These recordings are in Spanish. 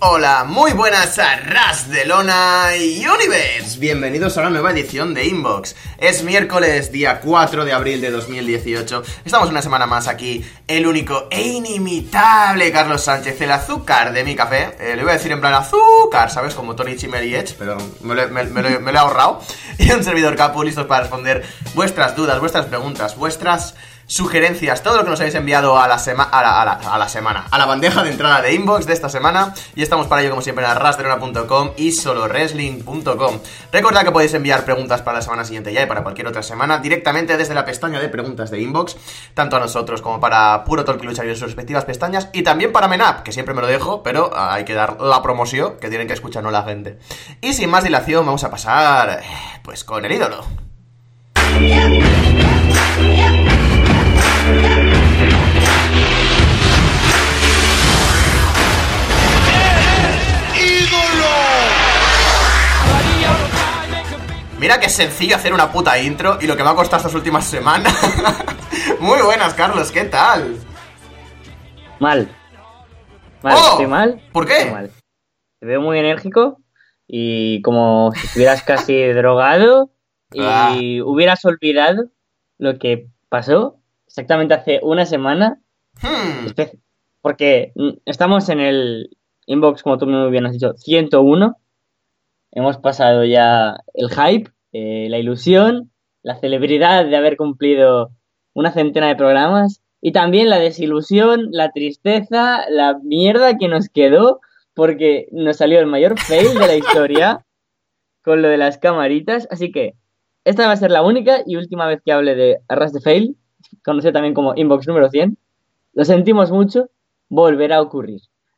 Hola, muy buenas a Ras de Lona y Universe. Bienvenidos a una nueva edición de Inbox. Es miércoles, día 4 de abril de 2018. Estamos una semana más aquí, el único e inimitable Carlos Sánchez, el azúcar de mi café. Le voy a decir en plan azúcar, ¿sabes? Como Tony Chimel y Edge, pero me lo he ahorrado. Y un servidor Capu, listos para responder vuestras dudas, vuestras preguntas, vuestras sugerencias, todo lo que nos habéis enviado a la bandeja de entrada de Inbox de esta semana. Y estamos para ello como siempre en rasdelona.com y solowrestling.com. Recordad que podéis enviar preguntas para la semana siguiente ya y para cualquier otra semana directamente desde la pestaña de preguntas de Inbox, tanto a nosotros como para Puro Talk y Lucha en sus respectivas pestañas, y también para Menap, que siempre me lo dejo, pero hay que dar la promoción que tienen que escuchar, no la gente. Y sin más dilación vamos a pasar pues con el ídolo. Mira que es sencillo hacer una puta intro y lo que me ha costado estas últimas semanas. Muy buenas, Carlos, ¿qué tal? Mal, estoy mal. ¿Por qué? Estoy mal. Te veo muy enérgico y como si estuvieras casi drogado y hubieras olvidado lo que pasó exactamente hace una semana. Porque estamos en el inbox, como tú muy bien has dicho, 101. Hemos pasado ya el hype, la ilusión, la celebridad de haber cumplido una centena de programas y también la desilusión, la tristeza, la mierda que nos quedó porque nos salió el mayor fail de la historia con lo de las camaritas. Así que esta va a ser la única y última vez que hable de Arras de Fail, conocido también como Inbox número 100. Lo sentimos mucho, volverá a ocurrir.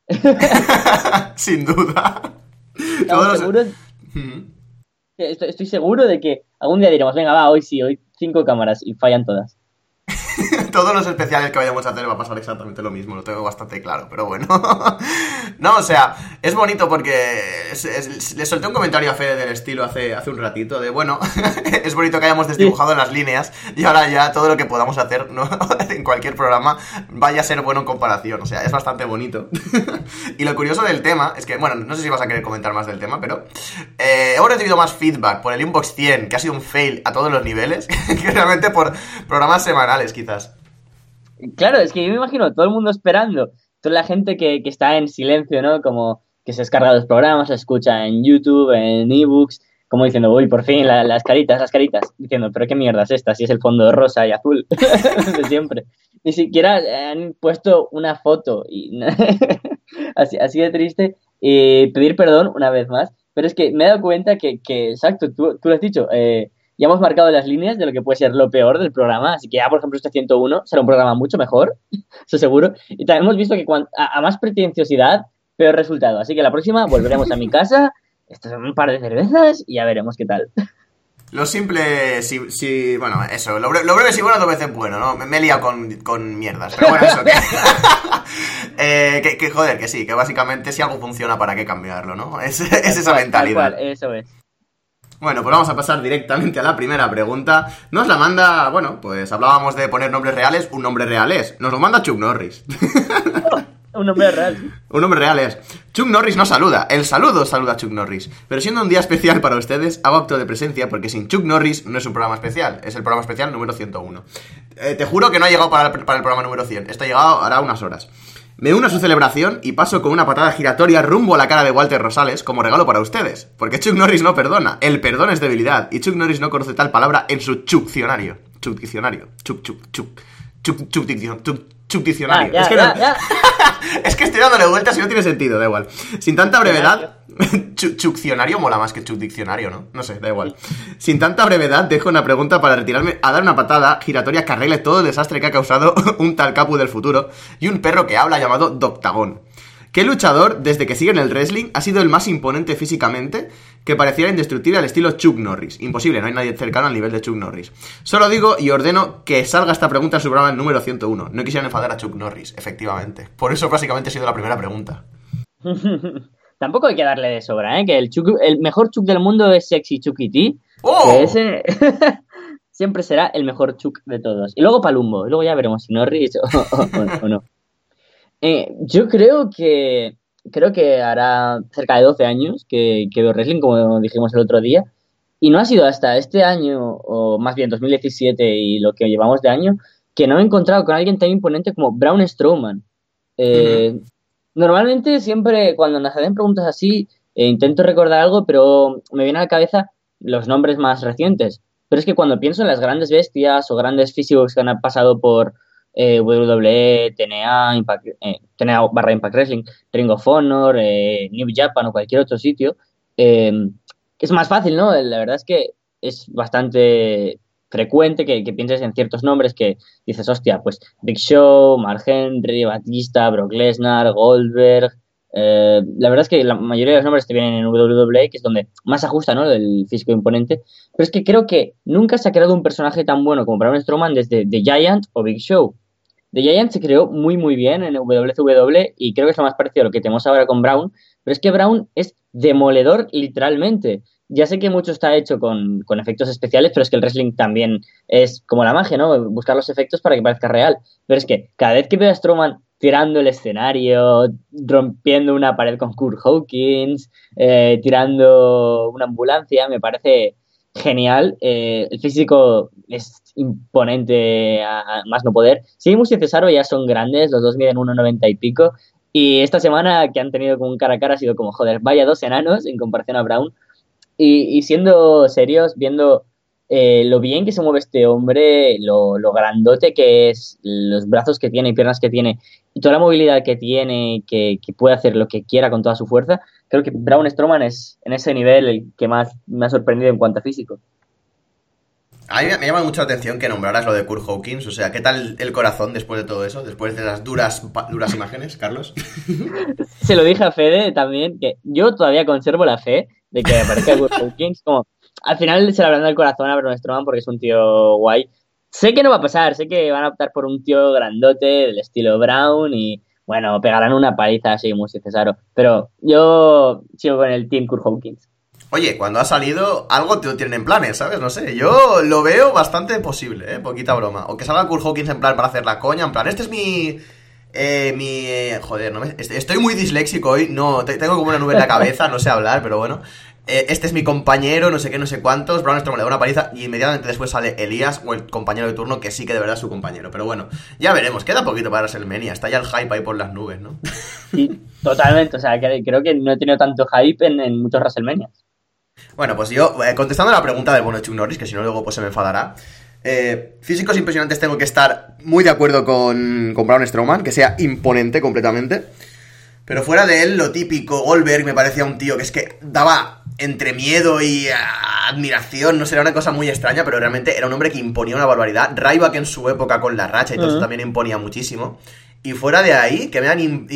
Sin duda. Estamos seguros. Estoy seguro de que algún día diremos, venga, va, hoy 5 cámaras y fallan todas. Todos los especiales que vayamos a hacer va a pasar exactamente lo mismo, lo tengo bastante claro, pero bueno. No, o sea, es bonito porque le solté un comentario a Fede del estilo hace un ratito de, bueno, es bonito que hayamos desdibujado las líneas y ahora ya todo lo que podamos hacer, ¿no? En cualquier programa vaya a ser bueno en comparación, o sea, es bastante bonito. Y lo curioso del tema es que, bueno, no sé si vas a querer comentar más del tema, pero hemos recibido más feedback por el Inbox 100, que ha sido un fail a todos los niveles, que realmente por programas semanales, quizás. Claro, es que yo me imagino todo el mundo esperando, toda la gente que está en silencio, ¿no? Como que se descarga los programas, se escucha en YouTube, en ebooks, como diciendo, uy, por fin, las caritas, diciendo, pero qué mierda es esta, si es el fondo rosa y azul de siempre. Ni siquiera han puesto una foto, y así de triste, pedir perdón una vez más, pero es que me he dado cuenta que exacto, tú lo has dicho, ya hemos marcado las líneas de lo que puede ser lo peor del programa, así que ya, por ejemplo, este 101 será un programa mucho mejor, eso seguro. Y también hemos visto que a más pretenciosidad, peor resultado. Así que la próxima volveremos a mi casa, esto es un par de cervezas y ya veremos qué tal. Lo simple, sí, bueno, eso, lo breve si bueno, 2 veces bueno, ¿no? Me he liado con mierdas, pero bueno, eso, que joder, que sí, que básicamente si algo funciona, ¿para qué cambiarlo, no? Es esa mentalidad. Tal cual, eso es. Bueno, pues vamos a pasar directamente a la primera pregunta. Nos la manda, bueno, pues hablábamos de poner nombres reales, un nombre real es. Nos lo manda Chuck Norris. Un nombre real. Un nombre real es. Chuck Norris nos saluda. El saludo saluda a Chuck Norris. Pero siendo un día especial para ustedes, hago acto de presencia porque sin Chuck Norris no es un programa especial. Es el programa especial número 101. Te juro que no ha llegado para el programa número 100. Esto ha llegado hará unas horas. Me uno a su celebración y paso con una patada giratoria rumbo a la cara de Walter Rosales como regalo para ustedes. Porque Chuck Norris no perdona. El perdón es debilidad. Y Chuck Norris no conoce tal palabra en su diccionario. Chuck diccionario. Es que estoy dándole vueltas y no tiene sentido, da igual. Sin tanta brevedad... Chuccionario mola más que Chuck Diccionario, ¿no? No sé, da igual. Sin tanta brevedad, dejo una pregunta para retirarme a dar una patada giratoria que arregle todo el desastre que ha causado un tal Capu del futuro y un perro que habla llamado Doctagón. ¿Qué luchador, desde que sigue en el wrestling, ha sido el más imponente físicamente que pareciera indestructible al estilo Chuck Norris? Imposible, no hay nadie cercano al nivel de Chuck Norris. Solo digo y ordeno que salga esta pregunta en su programa número 101. No quisieran enfadar a Chuck Norris, efectivamente. Por eso básicamente ha sido la primera pregunta. Tampoco hay que darle de sobra, ¿eh? Que el mejor Chuck del mundo es Sexy Chucky T. ¡Oh! Que ese siempre será el mejor Chuck de todos. Y luego Palumbo. Y luego ya veremos si Norris o no. Yo creo que creo que hará cerca de 12 años que veo wrestling, como dijimos el otro día. Y no ha sido hasta este año, o más bien 2017 y lo que llevamos de año, que no me he encontrado con alguien tan imponente como Braun Strowman. Ujú. Eh, Normalmente siempre cuando nos hacen preguntas así, intento recordar algo, pero me vienen a la cabeza los nombres más recientes. Pero es que cuando pienso en las grandes bestias o grandes físicos que han pasado por WWE, TNA, TNA barra Impact Wrestling, Ring of Honor, New Japan o cualquier otro sitio, eh, es más fácil, ¿no? La verdad es que es bastante frecuente que pienses en ciertos nombres que dices, hostia, pues Big Show, Mark Henry, Batista, Brock Lesnar, Goldberg. La verdad es que la mayoría de los nombres te vienen en WWE, que es donde más se ajusta, ¿no? El físico imponente. Pero es que creo que nunca se ha creado un personaje tan bueno como Braun Strowman desde The Giant o Big Show. The Giant se creó muy, muy bien en WCW y creo que es lo más parecido a lo que tenemos ahora con Braun. Pero es que Braun es demoledor literalmente. Ya sé que mucho está hecho con efectos especiales, pero es que el wrestling también es como la magia, ¿no? Buscar los efectos para que parezca real. Pero es que cada vez que veo a Strowman tirando el escenario, rompiendo una pared con Kurt Hawkins, tirando una ambulancia, me parece genial. El físico es imponente a más no poder. Sheamus y Cesaro ya son grandes, los dos miden 1,90 y pico. Y esta semana que han tenido como un cara a cara ha sido como, joder, vaya dos enanos en comparación a Braun. Y siendo serios, viendo lo bien que se mueve este hombre, lo grandote que es, los brazos que tiene y piernas que tiene, y toda la movilidad que tiene, que puede hacer lo que quiera con toda su fuerza, creo que Braun Strowman es en ese nivel el que más me ha sorprendido en cuanto a físico. A mí me llama mucho la atención que nombraras lo de Kurt Hawkins. O sea, ¿qué tal el corazón después de todo eso? Después de las duras imágenes, Carlos. Se lo dije a Fede también, que yo todavía conservo la fe de que me parezca Kurt Hawkins, como al final se le habrán dado el corazón a Braun Strowman porque es un tío guay. Sé que no va a pasar, sé que van a optar por un tío grandote del estilo Brown y, bueno, pegarán una paliza así muy Cesaro. Pero yo sigo con el team Kurt Hawkins. Oye, cuando ha salido, algo te tienen en planes, ¿sabes? No sé, yo lo veo bastante posible, ¿eh? Poquita broma. O que salga Kurt Hawkins en plan para hacer la coña, en plan, este es joder, estoy muy disléxico hoy, no, tengo como una nube en la cabeza, no sé hablar, pero bueno. Este es mi compañero, no sé qué, no sé cuántos. Braun Strowman le da una paliza y inmediatamente después sale Elías o el compañero de turno, que sí que de verdad es su compañero. Pero bueno, ya veremos, queda poquito para WrestleMania, está ya el hype ahí por las nubes, ¿no? Sí, totalmente, o sea, creo que no he tenido tanto hype en muchos WrestleMania. Bueno, pues yo, contestando a la pregunta del bueno de Chuck Norris, que si no luego pues se me enfadará. Físicos impresionantes, tengo que estar muy de acuerdo con Braun Strowman, que sea imponente completamente. Pero fuera de él, lo típico, Goldberg me parecía un tío que es que daba entre miedo y admiración, no sé, era una cosa muy extraña, pero realmente era un hombre que imponía una barbaridad. Ryback en su época con la racha y todo eso también imponía muchísimo. Y fuera de ahí, que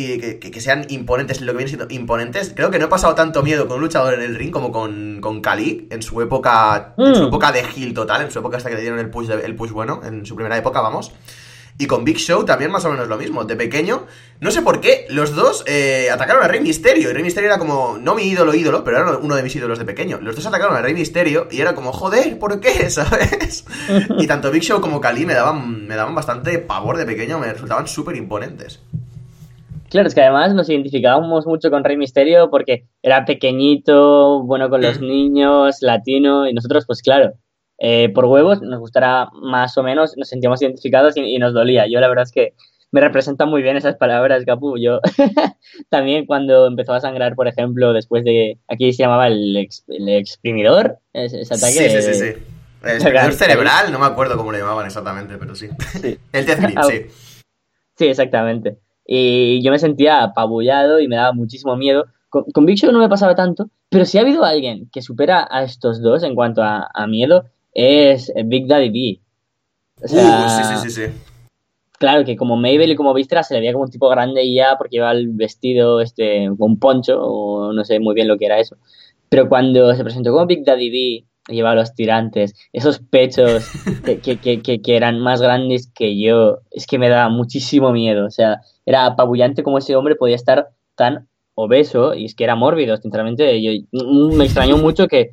que sean imponentes, lo que viene siendo imponentes, creo que no he pasado tanto miedo con un luchador en el ring como con Khali en su época de heel total, en su época hasta que le dieron el push bueno, en su primera época, vamos. Y con Big Show también más o menos lo mismo. De pequeño, no sé por qué, los dos atacaron a Rey Mysterio. Y Rey Mysterio era como, no mi ídolo, pero era uno de mis ídolos de pequeño. Los dos atacaron a Rey Mysterio y era como, joder, ¿por qué? ¿Sabes? Y tanto Big Show como Khali me daban bastante pavor de pequeño, me resultaban súper imponentes. Claro, es que además nos identificábamos mucho con Rey Misterio porque era pequeñito, bueno con los niños, latino, y nosotros, pues claro, por huevos nos gustará más o menos, nos sentíamos identificados y nos dolía. Yo la verdad es que me representan muy bien esas palabras, Capu. Yo también cuando empezó a sangrar, por ejemplo, después de, aquí se llamaba el exprimidor, ese ataque. Sí. El exprimidor cerebral, no me acuerdo cómo le llamaban exactamente, pero sí. Sí. El Death Grip, sí. Sí, exactamente. Y yo me sentía apabullado y me daba muchísimo miedo. Con Big Show no me pasaba tanto, pero si ha habido alguien que supera a estos dos en cuanto a miedo, es Big Daddy B. O sea, Sí. claro que como Mabel y como Vistra se le veía como un tipo grande y ya porque llevaba el vestido con un poncho o no sé muy bien lo que era eso. Pero cuando se presentó como Big Daddy B, llevaba los tirantes, esos pechos que eran más grandes que yo, es que me daba muchísimo miedo. O sea, era apabullante como ese hombre podía estar tan obeso y es que era mórbido, sinceramente. Me extrañó mucho que...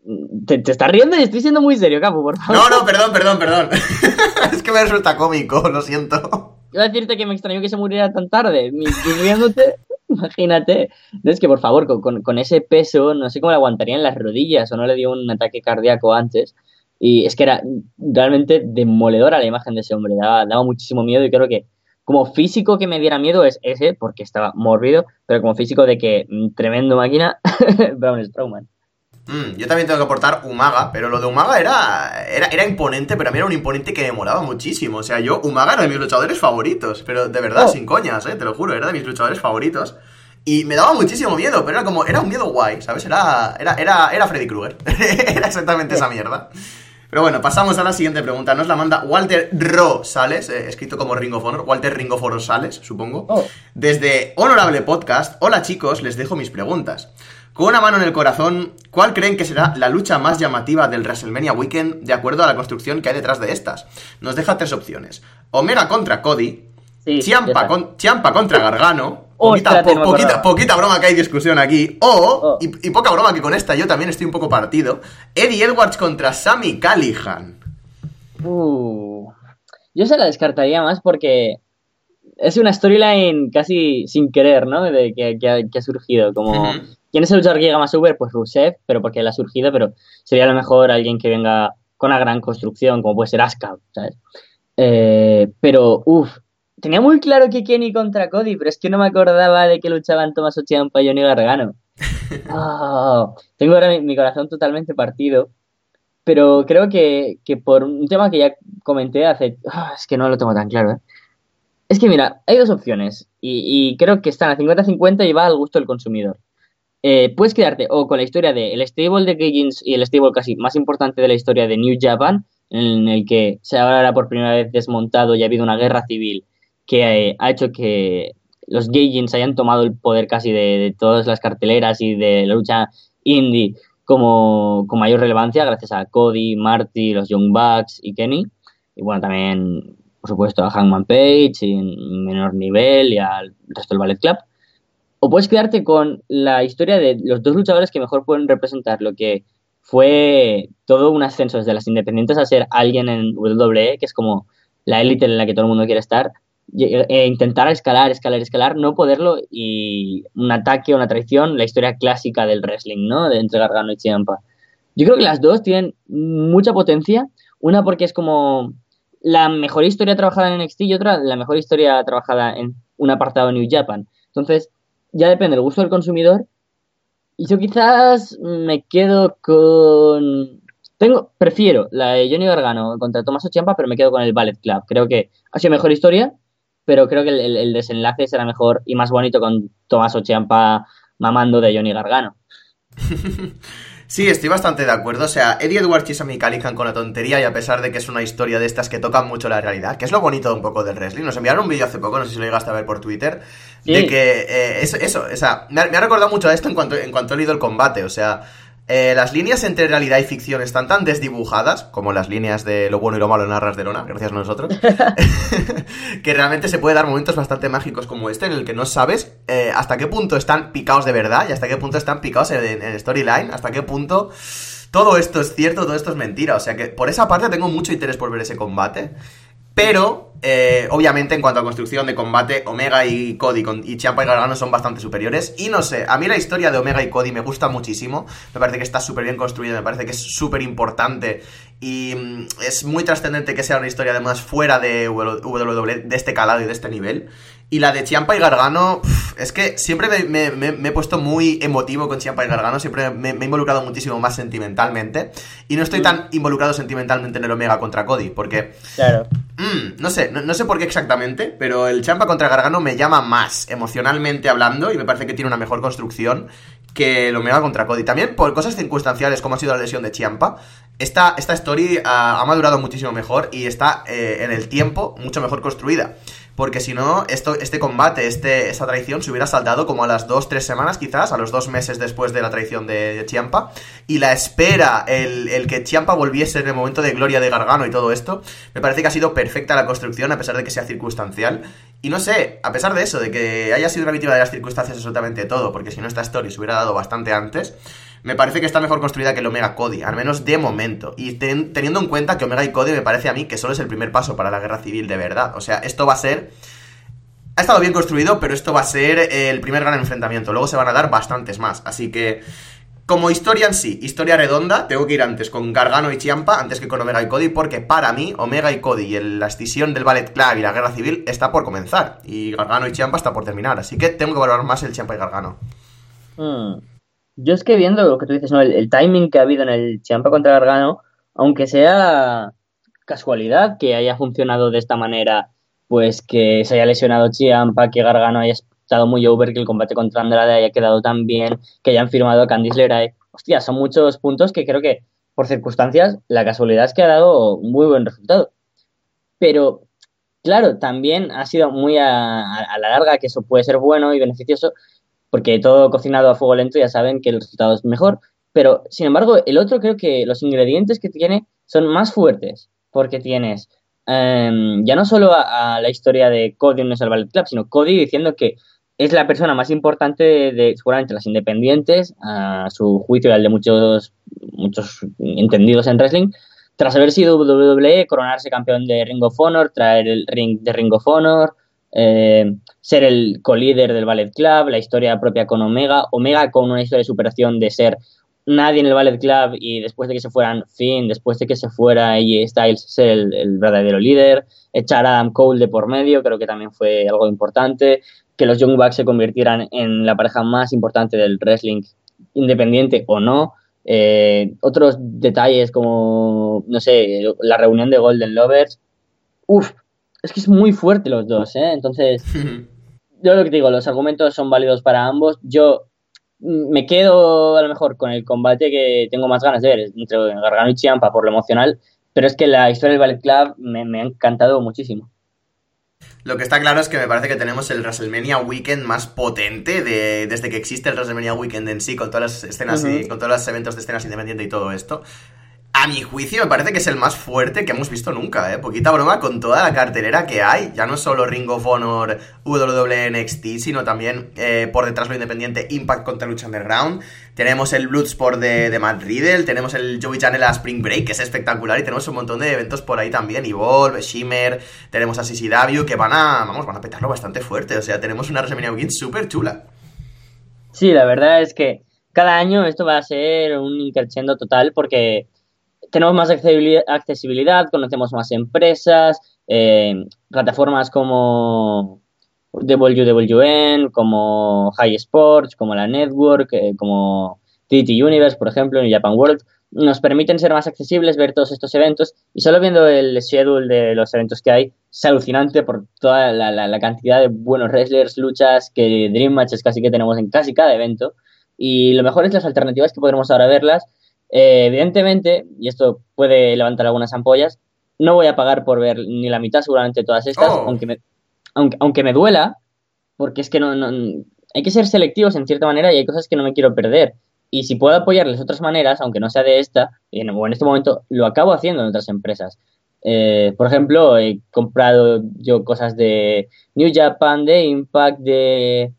Te estás riendo y estoy siendo muy serio, Capu, por favor. No, perdón. Es que me resulta cómico, lo siento. Iba a decirte que me extrañó que se muriera tan tarde. ¿Estás riéndote? Imagínate. No, es que, por favor, con ese peso, no sé cómo le aguantarían las rodillas o no le dio un ataque cardíaco antes. Y es que era realmente demoledora la imagen de ese hombre. Daba muchísimo miedo y creo que como físico que me diera miedo es ese, porque estaba mórbido, pero como físico de que tremendo máquina, Braun Strowman. Yo también tengo que aportar Umaga, pero lo de Umaga era imponente, pero a mí era un imponente que me molaba muchísimo. O sea, Umaga era de mis luchadores favoritos, pero de verdad, sin coñas, te lo juro, era de mis luchadores favoritos. Y me daba muchísimo miedo, pero era un miedo guay, ¿sabes? Era Freddy Krueger. Era exactamente esa mierda. Pero bueno, pasamos a la siguiente pregunta. Nos la manda Walter Rosales, escrito como Ring of Honor, Walter Ring of Rosales, supongo. Desde Honorable Podcast, hola chicos, les dejo mis preguntas. Con una mano en el corazón, ¿cuál creen que será la lucha más llamativa del WrestleMania Weekend de acuerdo a la construcción que hay detrás de estas? Nos deja 3 opciones. Omega contra Cody, Sí, Ciampa contra Gargano, espérate, no me acordaba. poquita broma que hay discusión aquí, y poca broma que con esta yo también estoy un poco partido, Eddie Edwards contra Sami Callihan. Yo se la descartaría más porque es una storyline casi sin querer, ¿no? De que ha surgido, como... ¿Quién es el luchador que llega más over? Pues Rusev, pero porque él ha surgido, pero sería a lo mejor alguien que venga con una gran construcción, como puede ser Asuka, ¿sabes? Pero, tenía muy claro que Kenny contra Cody, pero es que no me acordaba de que luchaban Tommaso Ciampa y Johnny Gargano. Tengo ahora mi corazón totalmente partido, pero creo que por un tema que ya comenté hace... es que no lo tengo tan claro, ¿eh? Es que mira, hay 2 opciones y creo que están a 50-50 y va al gusto del consumidor. Puedes quedarte o con la historia del stable de Gaijins y el stable casi más importante de la historia de New Japan, en el que se habrá por primera vez desmontado y ha habido una guerra civil que ha hecho que los Gaijins hayan tomado el poder casi de todas las carteleras y de la lucha indie con mayor relevancia gracias a Cody, Marty, los Young Bucks y Kenny. Y bueno, también, por supuesto, a Hangman Page en menor nivel y al resto del Ballet Club. O puedes quedarte con la historia de los 2 luchadores que mejor pueden representar lo que fue todo un ascenso desde las independientes a ser alguien en WWE, que es como la élite en la que todo el mundo quiere estar, e intentar escalar, no poderlo, y un ataque, una traición, la historia clásica del wrestling, ¿no? De entre Gargano y Ciampa. Yo creo que las 2 tienen mucha potencia, una porque es como la mejor historia trabajada en NXT y otra la mejor historia trabajada en un apartado de New Japan. Entonces, ya depende del gusto del consumidor. Y yo quizás me quedo con... Prefiero la de Johnny Gargano contra Tommaso Ciampa, pero me quedo con el Ballet Club. Creo que ha sido mejor historia, pero creo que el desenlace será mejor y más bonito con Tommaso Ciampa mamando de Johnny Gargano. Sí, estoy bastante de acuerdo. O sea, Eddie Edwards y Sami Callihan con la tontería, y a pesar de que es una historia de estas que tocan mucho la realidad, que es lo bonito un poco del wrestling. Nos enviaron un vídeo hace poco, no sé si lo llegaste a ver por Twitter, sí. De que o sea, me ha recordado mucho a esto en cuanto he leído el combate. O sea, las líneas entre realidad y ficción están tan desdibujadas, como las líneas de lo bueno y lo malo en Arras de Lona, gracias a nosotros, que realmente se puede dar momentos bastante mágicos como este, en el que no sabes hasta qué punto están picados de verdad y hasta qué punto están picados en storyline, hasta qué punto todo esto es cierto, todo esto es mentira. O sea que por esa parte tengo mucho interés por ver ese combate. Pero, obviamente, en cuanto a construcción de combate, Omega y Cody y Ciampa y Gargano son bastante superiores. Y no sé, a mí la historia de Omega y Cody me gusta muchísimo. Me parece que está súper bien construida, me parece que es súper importante. Y es muy trascendente que sea una historia además fuera de WWE, de este calado y de este nivel. Y la de Ciampa y Gargano, es que siempre me he puesto muy emotivo con Ciampa y Gargano, siempre me he involucrado muchísimo más sentimentalmente. Y no estoy tan involucrado sentimentalmente en el Omega contra Cody, porque... Claro. No sé por qué exactamente, pero el Ciampa contra Gargano me llama más emocionalmente hablando y me parece que tiene una mejor construcción que el Omega contra Cody. También por cosas circunstanciales como ha sido la lesión de Ciampa, esta story ha madurado muchísimo mejor y está en el tiempo mucho mejor construida. Porque si no, este combate, esta traición se hubiera saltado como a las 2-3 semanas quizás, a los 2 meses después de la traición de Ciampa. Y la espera, el que Ciampa volviese en el momento de gloria de Gargano y todo esto, me parece que ha sido perfecta la construcción a pesar de que sea circunstancial. Y no sé, a pesar de eso, de que haya sido una víctima de las circunstancias absolutamente todo, porque si no esta story se hubiera dado bastante antes, me parece que está mejor construida que el Omega Cody, al menos de momento. Y teniendo en cuenta que Omega y Cody me parece a mí que solo es el primer paso para la guerra civil de verdad. O sea, esto va a ser ha estado bien construido, pero esto va a ser el primer gran enfrentamiento. Luego se van a dar bastantes más. Así que, como historia en sí, historia redonda, tengo que ir antes con Gargano y Ciampa, antes que con Omega y Cody, porque para mí, Omega y Cody y la escisión del Ballet Club y la guerra civil está por comenzar. Y Gargano y Ciampa está por terminar. Así que tengo que valorar más el Ciampa y Gargano. Yo es que viendo lo que tú dices, ¿no? El timing que ha habido en el Ciampa contra Gargano, aunque sea casualidad que haya funcionado de esta manera, pues que se haya lesionado Ciampa, que Gargano haya estado muy over, que el combate contra Andrade haya quedado tan bien, que hayan firmado a Candice LeRae. Hostia, son muchos puntos que creo que, por circunstancias, la casualidad es que ha dado un muy buen resultado. Pero, claro, también ha sido muy a la larga que eso puede ser bueno y beneficioso, porque todo cocinado a fuego lento ya saben que el resultado es mejor. Pero, sin embargo, el otro creo que los ingredientes que tiene son más fuertes, porque tienes ya no solo a la historia de Cody en el Ballet Club, sino Cody diciendo que es la persona más importante de seguramente las independientes, a su juicio y al de muchos entendidos en wrestling, tras haber sido WWE, coronarse campeón de Ring of Honor, traer el ring de Ring of Honor, ser el co-líder del Ballet Club, la historia propia con Omega, Omega con una historia de superación de ser nadie en el Ballet Club y después de que se fueran Finn, después de que se fuera AJ Styles, ser el verdadero líder, echar a Adam Cole de por medio, creo que también fue algo importante, que los Young Bucks se convirtieran en la pareja más importante del wrestling, independiente o no. Otros detalles como, no sé, la reunión de Golden Lovers, uff, es que es muy fuerte los dos, ¿eh? Entonces, yo lo que te digo, los argumentos son válidos para ambos. Yo me quedo a lo mejor con el combate que tengo más ganas de ver entre Gargano y Ciampa por lo emocional, pero es que la historia del Ballet Club me ha encantado muchísimo. Lo que está claro es que me parece que tenemos el WrestleMania Weekend más potente desde que existe el WrestleMania Weekend en sí, con todas las escenas y con todos los eventos de escenas independientes y todo esto. A mi juicio me parece que es el más fuerte que hemos visto nunca, ¿eh? Poquita broma con toda la cartelera que hay. Ya no solo Ring of Honor, WWE NXT, sino también por detrás lo independiente Impact contra Lucha Underground. Tenemos el Bloodsport de Matt Riddle, tenemos el Joey Janela Spring Break, que es espectacular, y tenemos un montón de eventos por ahí también. Evolve, Shimmer, tenemos a CCW, que van a petarlo bastante fuerte. O sea, tenemos una WrestleMania Weekend súper chula. Sí, la verdad es que cada año esto va a ser un increciendo total porque tenemos más accesibilidad, conocemos más empresas, plataformas como WWN, como High Sports, como la Network, como TT Universe, por ejemplo, en Japan World, nos permiten ser más accesibles, ver todos estos eventos, y solo viendo el schedule de los eventos que hay, es alucinante por toda la cantidad de buenos wrestlers, luchas, que Dream Matches casi que tenemos en casi cada evento, y lo mejor es las alternativas que podremos ahora verlas. Evidentemente, y esto puede levantar algunas ampollas, no voy a pagar por ver ni la mitad seguramente de todas estas, ¡Oh! aunque me duela, porque es que no, hay que ser selectivos en cierta manera y hay cosas que no me quiero perder. Y si puedo apoyarles de otras maneras, aunque no sea de esta, o en este momento, lo acabo haciendo en otras empresas. Por ejemplo, he comprado yo cosas de New Japan, de Impact, de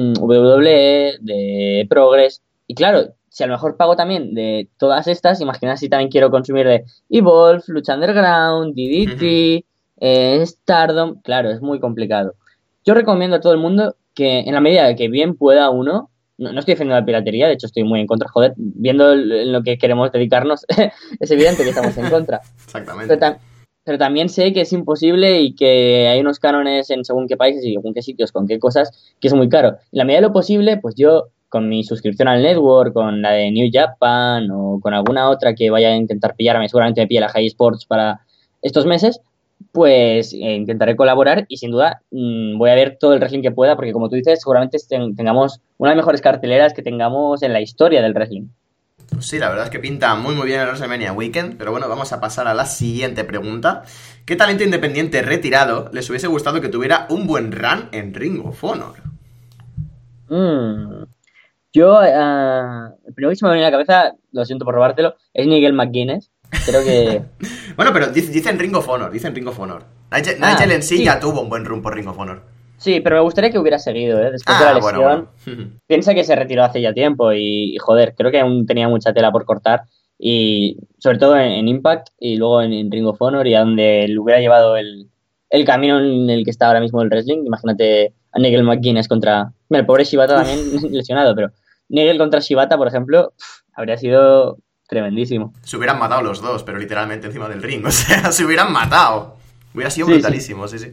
WWE, de Progress, y claro, si a lo mejor pago también de todas estas, imagina si también quiero consumir de Evolve, Lucha Underground, DDT, Stardom, claro, es muy complicado. Yo recomiendo a todo el mundo que en la medida de que bien pueda uno, no estoy defendiendo la piratería, de hecho estoy muy en contra, joder, viendo en lo que queremos dedicarnos, es evidente que estamos en contra. Exactamente. Pero también sé que es imposible y que hay unos cánones en según qué países y según qué sitios, con qué cosas, que es muy caro. En la medida de lo posible, pues yo, con mi suscripción al network, con la de New Japan o con alguna otra que vaya a intentar pillarme, seguramente me pille la High Sports para estos meses, pues intentaré colaborar y sin duda voy a ver todo el wrestling que pueda, porque como tú dices, seguramente tengamos una de las mejores carteleras que tengamos en la historia del wrestling. Pues sí, la verdad es que pinta muy muy bien el WrestleMania Weekend, pero bueno, vamos a pasar a la siguiente pregunta. ¿Qué talento independiente retirado les hubiese gustado que tuviera un buen run en Ring of Honor? Yo, el primero que se me viene a la cabeza, lo siento por robártelo, es Nigel McGuinness. Creo que... Bueno, pero dicen Ring of Honor, dicen Ring of Honor. Nigel en sí sí, ya tuvo un buen run por Ring of Honor. sí, pero me gustaría que hubiera seguido, ¿eh? Después de la lesión. Bueno. Piensa que se retiró hace ya tiempo joder, creo que aún tenía mucha tela por cortar. Y sobre todo en Impact y luego en Ring of Honor y a donde le hubiera llevado el camino en el que está ahora mismo el wrestling. Imagínate a Nigel McGuinness contra... Bueno, el pobre Shibata también lesionado, pero Nigel contra Shibata, por ejemplo, habría sido tremendísimo. Se hubieran matado los dos, pero literalmente encima del ring. O sea, se hubieran matado. Hubiera sido brutalísimo, sí.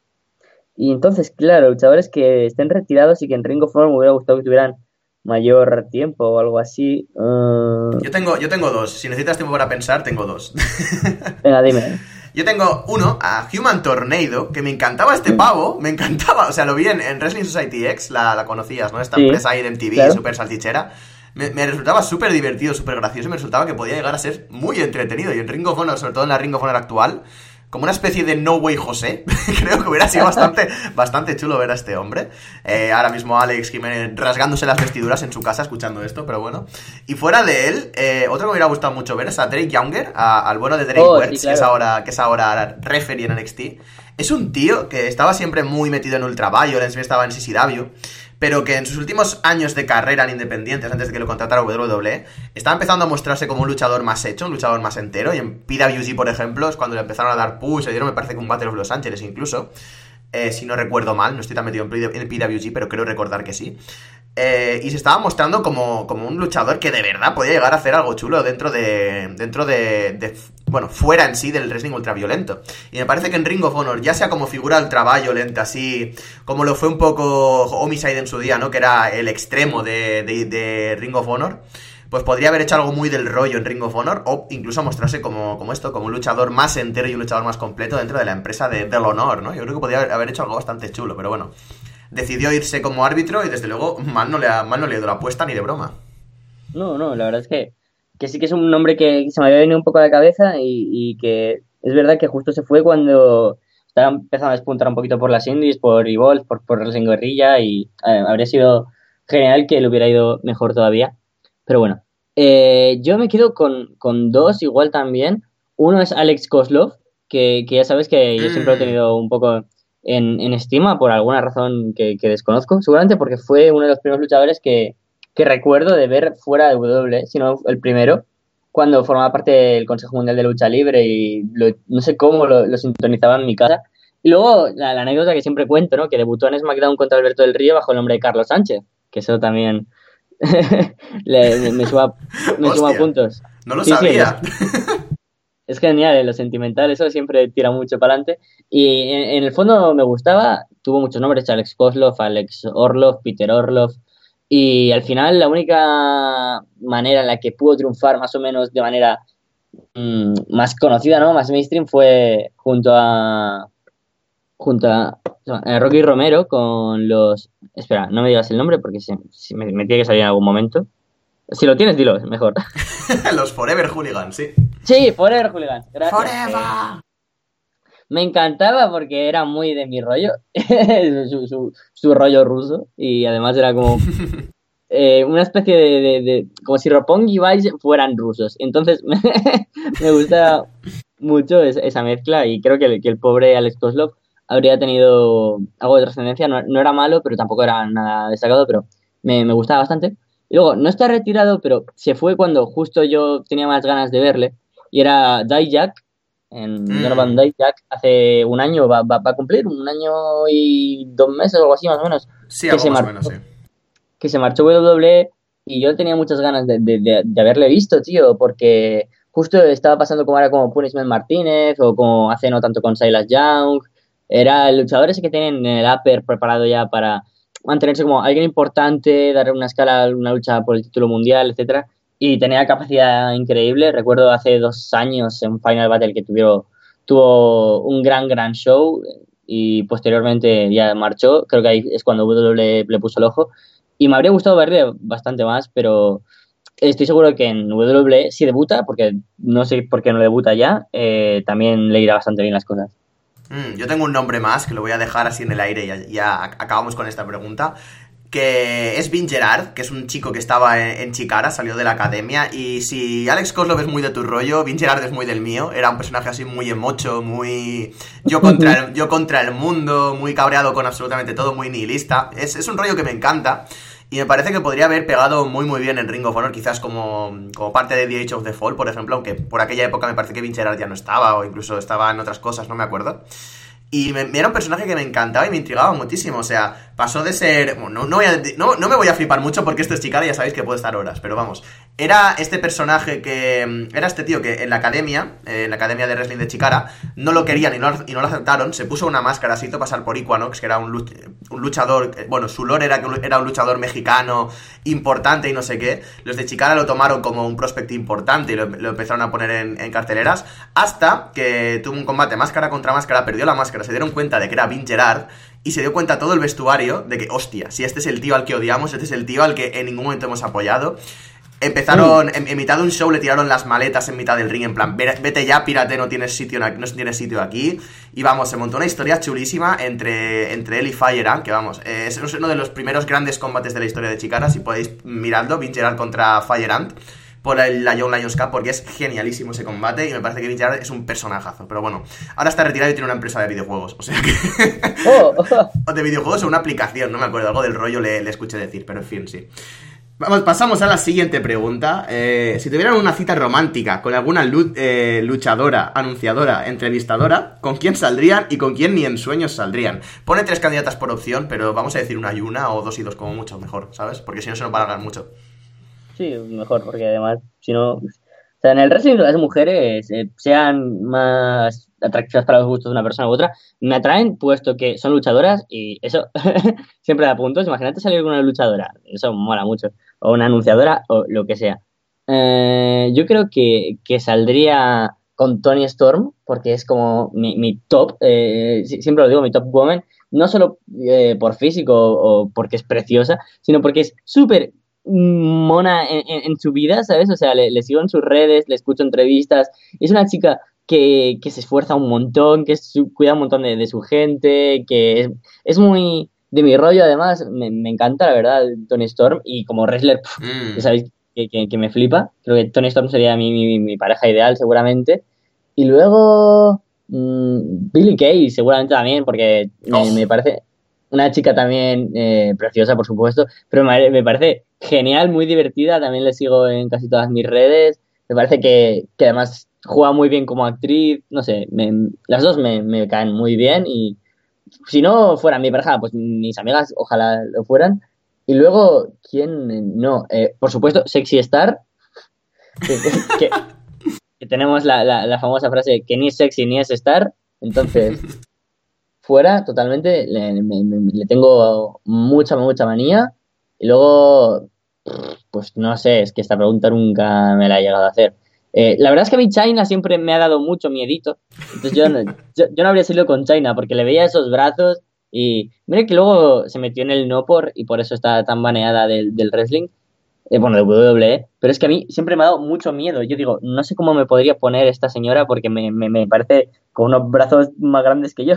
Y entonces, claro, luchadores que estén retirados y que en Ring of Honor me hubiera gustado que tuvieran mayor tiempo o algo así. Yo tengo dos. Si necesitas tiempo para pensar, tengo dos. Venga, dime. Yo tengo uno, a Human Tornado, que me encantaba este pavo, me encantaba, o sea, lo vi en Wrestling Society X, la conocías, ¿no? Esta empresa ahí de MTV, claro. Súper salchichera. Me resultaba súper divertido, súper gracioso, y me resultaba que podía llegar a ser muy entretenido. Y en Ring of Honor, sobre todo en la Ring of Honor actual, como una especie de No Way José, creo que hubiera sido bastante chulo ver a este hombre. Ahora mismo Alex Jiménez rasgándose las vestiduras en su casa escuchando esto, pero bueno. Y fuera de él, otro que me hubiera gustado mucho ver es a Drake Younger, al bueno de Drake Wertz, sí, claro. que es ahora referee en NXT. Es un tío que estaba siempre muy metido en Ultraviolence, estaba en CCW, pero que en sus últimos años de carrera en independientes, antes de que lo contratara WWE, estaba empezando a mostrarse como un luchador más hecho, un luchador más entero, y en PWG, por ejemplo, es cuando le empezaron a dar push, se dieron, me parece que un Battle of Los Ángeles incluso, si no recuerdo mal, no estoy tan metido en PWG, pero creo recordar que sí. Y se estaba mostrando como un luchador que de verdad podía llegar a hacer algo chulo dentro de bueno, fuera en sí del wrestling ultraviolento. Y me parece que en Ring of Honor, ya sea como figura ultraviolenta, así como lo fue un poco Homicide en su día, ¿no? Que era el extremo de Ring of Honor, pues podría haber hecho algo muy del rollo en Ring of Honor, o incluso mostrarse como un luchador más entero y un luchador más completo dentro de la empresa del honor, ¿no? Yo creo que podría haber hecho algo bastante chulo, pero bueno, decidió irse como árbitro y desde luego mal no le ha ido la apuesta ni de broma. No, la verdad es que sí que es un nombre que se me había venido un poco a la cabeza y que es verdad que justo se fue cuando estaba empezando a despuntar un poquito por las indies, por Evolve, por Wrestling Guerrilla, y habría sido genial que le hubiera ido mejor todavía. Pero bueno, yo me quedo con dos igual también. Uno es Alex Koslov, que ya sabes que yo siempre lo he tenido un poco en estima por alguna razón que desconozco, seguramente porque fue uno de los primeros luchadores que recuerdo de ver fuera de WWE, si no el primero, cuando formaba parte del Consejo Mundial de Lucha Libre y no sé cómo lo sintonizaba en mi casa. Y luego la anécdota que siempre cuento, ¿no? Que debutó en SmackDown contra Alberto del Río bajo el nombre de Carlos Sánchez, que eso también me suma puntos. No lo sabía. Sí, es genial, lo sentimental, eso siempre tira mucho para adelante. Y en el fondo me gustaba, tuvo muchos nombres, Alex Koslov, Alex Orlov, Peter Orlov. Y al final la única manera en la que pudo triunfar más o menos de manera más conocida, ¿no? Más mainstream, fue junto a Rocky Romero con los... Espera, no me digas el nombre porque me tiene que salir en algún momento. Si lo tienes, dilo, mejor. Los Forever Hooligans, sí. Sí, Forever Hooligans, gracias. ¡Forever! Me encantaba porque era muy de mi rollo, su rollo ruso, y además era como una especie de como si Roppongi y Vice fueran rusos. Entonces me gusta mucho esa mezcla, y creo que el pobre Alex Koslov habría tenido algo de trascendencia. No era malo, pero tampoco era nada destacado, pero me gustaba bastante. Y luego, no está retirado, pero se fue cuando justo yo tenía más ganas de verle, y era Dijak. Donovan Dijak hace un año, va a cumplir 1 año y 2 meses o algo así más o menos. Sí, algo más o menos, sí. Que se marchó WWE, y yo tenía muchas ganas de haberle visto, tío, porque justo estaba pasando como ahora como Punishment Martínez, o como hace no tanto con Silas Young. Era el luchador ese que tienen en el upper preparado ya para mantenerse como alguien importante, darle una escala a una lucha por el título mundial, etcétera. Y tenía capacidad increíble. Recuerdo hace 2 años en Final Battle que tuvo un gran show, y posteriormente ya marchó. Creo que ahí es cuando WWE le puso el ojo. Y me habría gustado verle bastante más, pero estoy seguro que en WWE, si debuta, porque no sé por qué no debuta ya, también le irá bastante bien las cosas. Yo tengo un nombre más que lo voy a dejar así en el aire y ya acabamos con esta pregunta, que es Vin Gerard, que es un chico que estaba en Chikara, salió de la academia, y si Alex Koslov es muy de tu rollo, Vin Gerard es muy del mío. Era un personaje así muy emocho, muy yo contra el mundo, muy cabreado con absolutamente todo, muy nihilista. Es un rollo que me encanta, y me parece que podría haber pegado muy bien en Ring of Honor, quizás como parte de The Age of the Fall, por ejemplo, aunque por aquella época me parece que Vin Gerard ya no estaba, o incluso estaba en otras cosas, no me acuerdo. Y era un personaje que me encantaba y me intrigaba muchísimo. O sea, pasó de ser... Bueno, no me voy a flipar mucho porque esto es Chikara, ya sabéis que puede estar horas. Pero vamos, era este personaje que... Era este tío que en la academia de wrestling de Chikara, no lo querían y no lo aceptaron. Se puso una máscara, se hizo pasar por Equinox, que era un luchador... Bueno, su lore era que era un luchador mexicano importante y no sé qué. Los de Chikara lo tomaron como un prospect importante y lo empezaron a poner en carteleras. Hasta que tuvo un combate máscara contra máscara, perdió la máscara, se dieron cuenta de que era Vince Gerard y se dio cuenta todo el vestuario de que, hostia, si este es el tío al que odiamos, este es el tío al que en ningún momento hemos apoyado. Empezaron, en mitad de un show le tiraron las maletas en mitad del ring, en plan, vete ya, pírate, no tienes sitio aquí. Y vamos, se montó una historia chulísima entre él y Fire Ant, que vamos, es uno de los primeros grandes combates de la historia de Chikara, si podéis mirarlo, Vince Gerard contra Fire Ant, por la Young Lions Cup, porque es genialísimo ese combate y me parece que Vince Gerard es un personajazo. Pero bueno, ahora está retirado y tiene una empresa de videojuegos, o sea que... O de videojuegos o una aplicación, no me acuerdo, algo del rollo le escuché decir, pero en fin, sí. Vamos, pasamos a la siguiente pregunta. Si tuvieran una cita romántica con alguna luchadora, anunciadora, entrevistadora, ¿con quién saldrían y con quién ni en sueños saldrían? Pone 3 candidatas por opción, pero vamos a decir una y una o 2 y 2 como mucho, mejor, ¿sabes? Porque si no se nos va a alargar mucho. Sí, mejor, porque además, si no... O sea, en el wrestling las mujeres, sean más atractivas para los gustos de una persona u otra, me atraen puesto que son luchadoras y eso siempre da puntos. Imagínate salir con una luchadora, eso mola mucho. O una anunciadora o lo que sea. Yo creo que saldría con Toni Storm, porque es como mi top, siempre lo digo, mi top woman, no solo por físico o porque es preciosa, sino porque es súper mona en su vida, ¿sabes? O sea, le sigo en sus redes, le escucho entrevistas. Es una chica que se esfuerza un montón, que cuida un montón de su gente, que es muy de mi rollo. Además, me encanta, la verdad, Toni Storm. Y como wrestler, ya sabéis que me flipa. Creo que Toni Storm sería mi pareja ideal, seguramente. Y luego Billie Kay, seguramente también, porque me parece una chica también preciosa, por supuesto, pero me parece genial, muy divertida. También le sigo en casi todas mis redes. Me parece que además juega muy bien como actriz. No sé, las dos me caen muy bien. Y si no fuera mi pareja, pues mis amigas ojalá lo fueran. Y luego, ¿quién no? Por supuesto, Sexy Star. Que tenemos la famosa frase que ni es sexy ni es star. Entonces, fuera totalmente. Le tengo mucha manía. Y luego, pues no sé, es que esta pregunta nunca me la he llegado a hacer. La verdad es que a mí China siempre me ha dado mucho miedito. Entonces yo no habría salido con China porque le veía esos brazos y mira que luego se metió en el no y por eso está tan baneada del wrestling. Bueno, de WWE, pero es que a mí siempre me ha dado mucho miedo. Yo digo, no sé cómo me podría poner esta señora porque me parece con unos brazos más grandes que yo.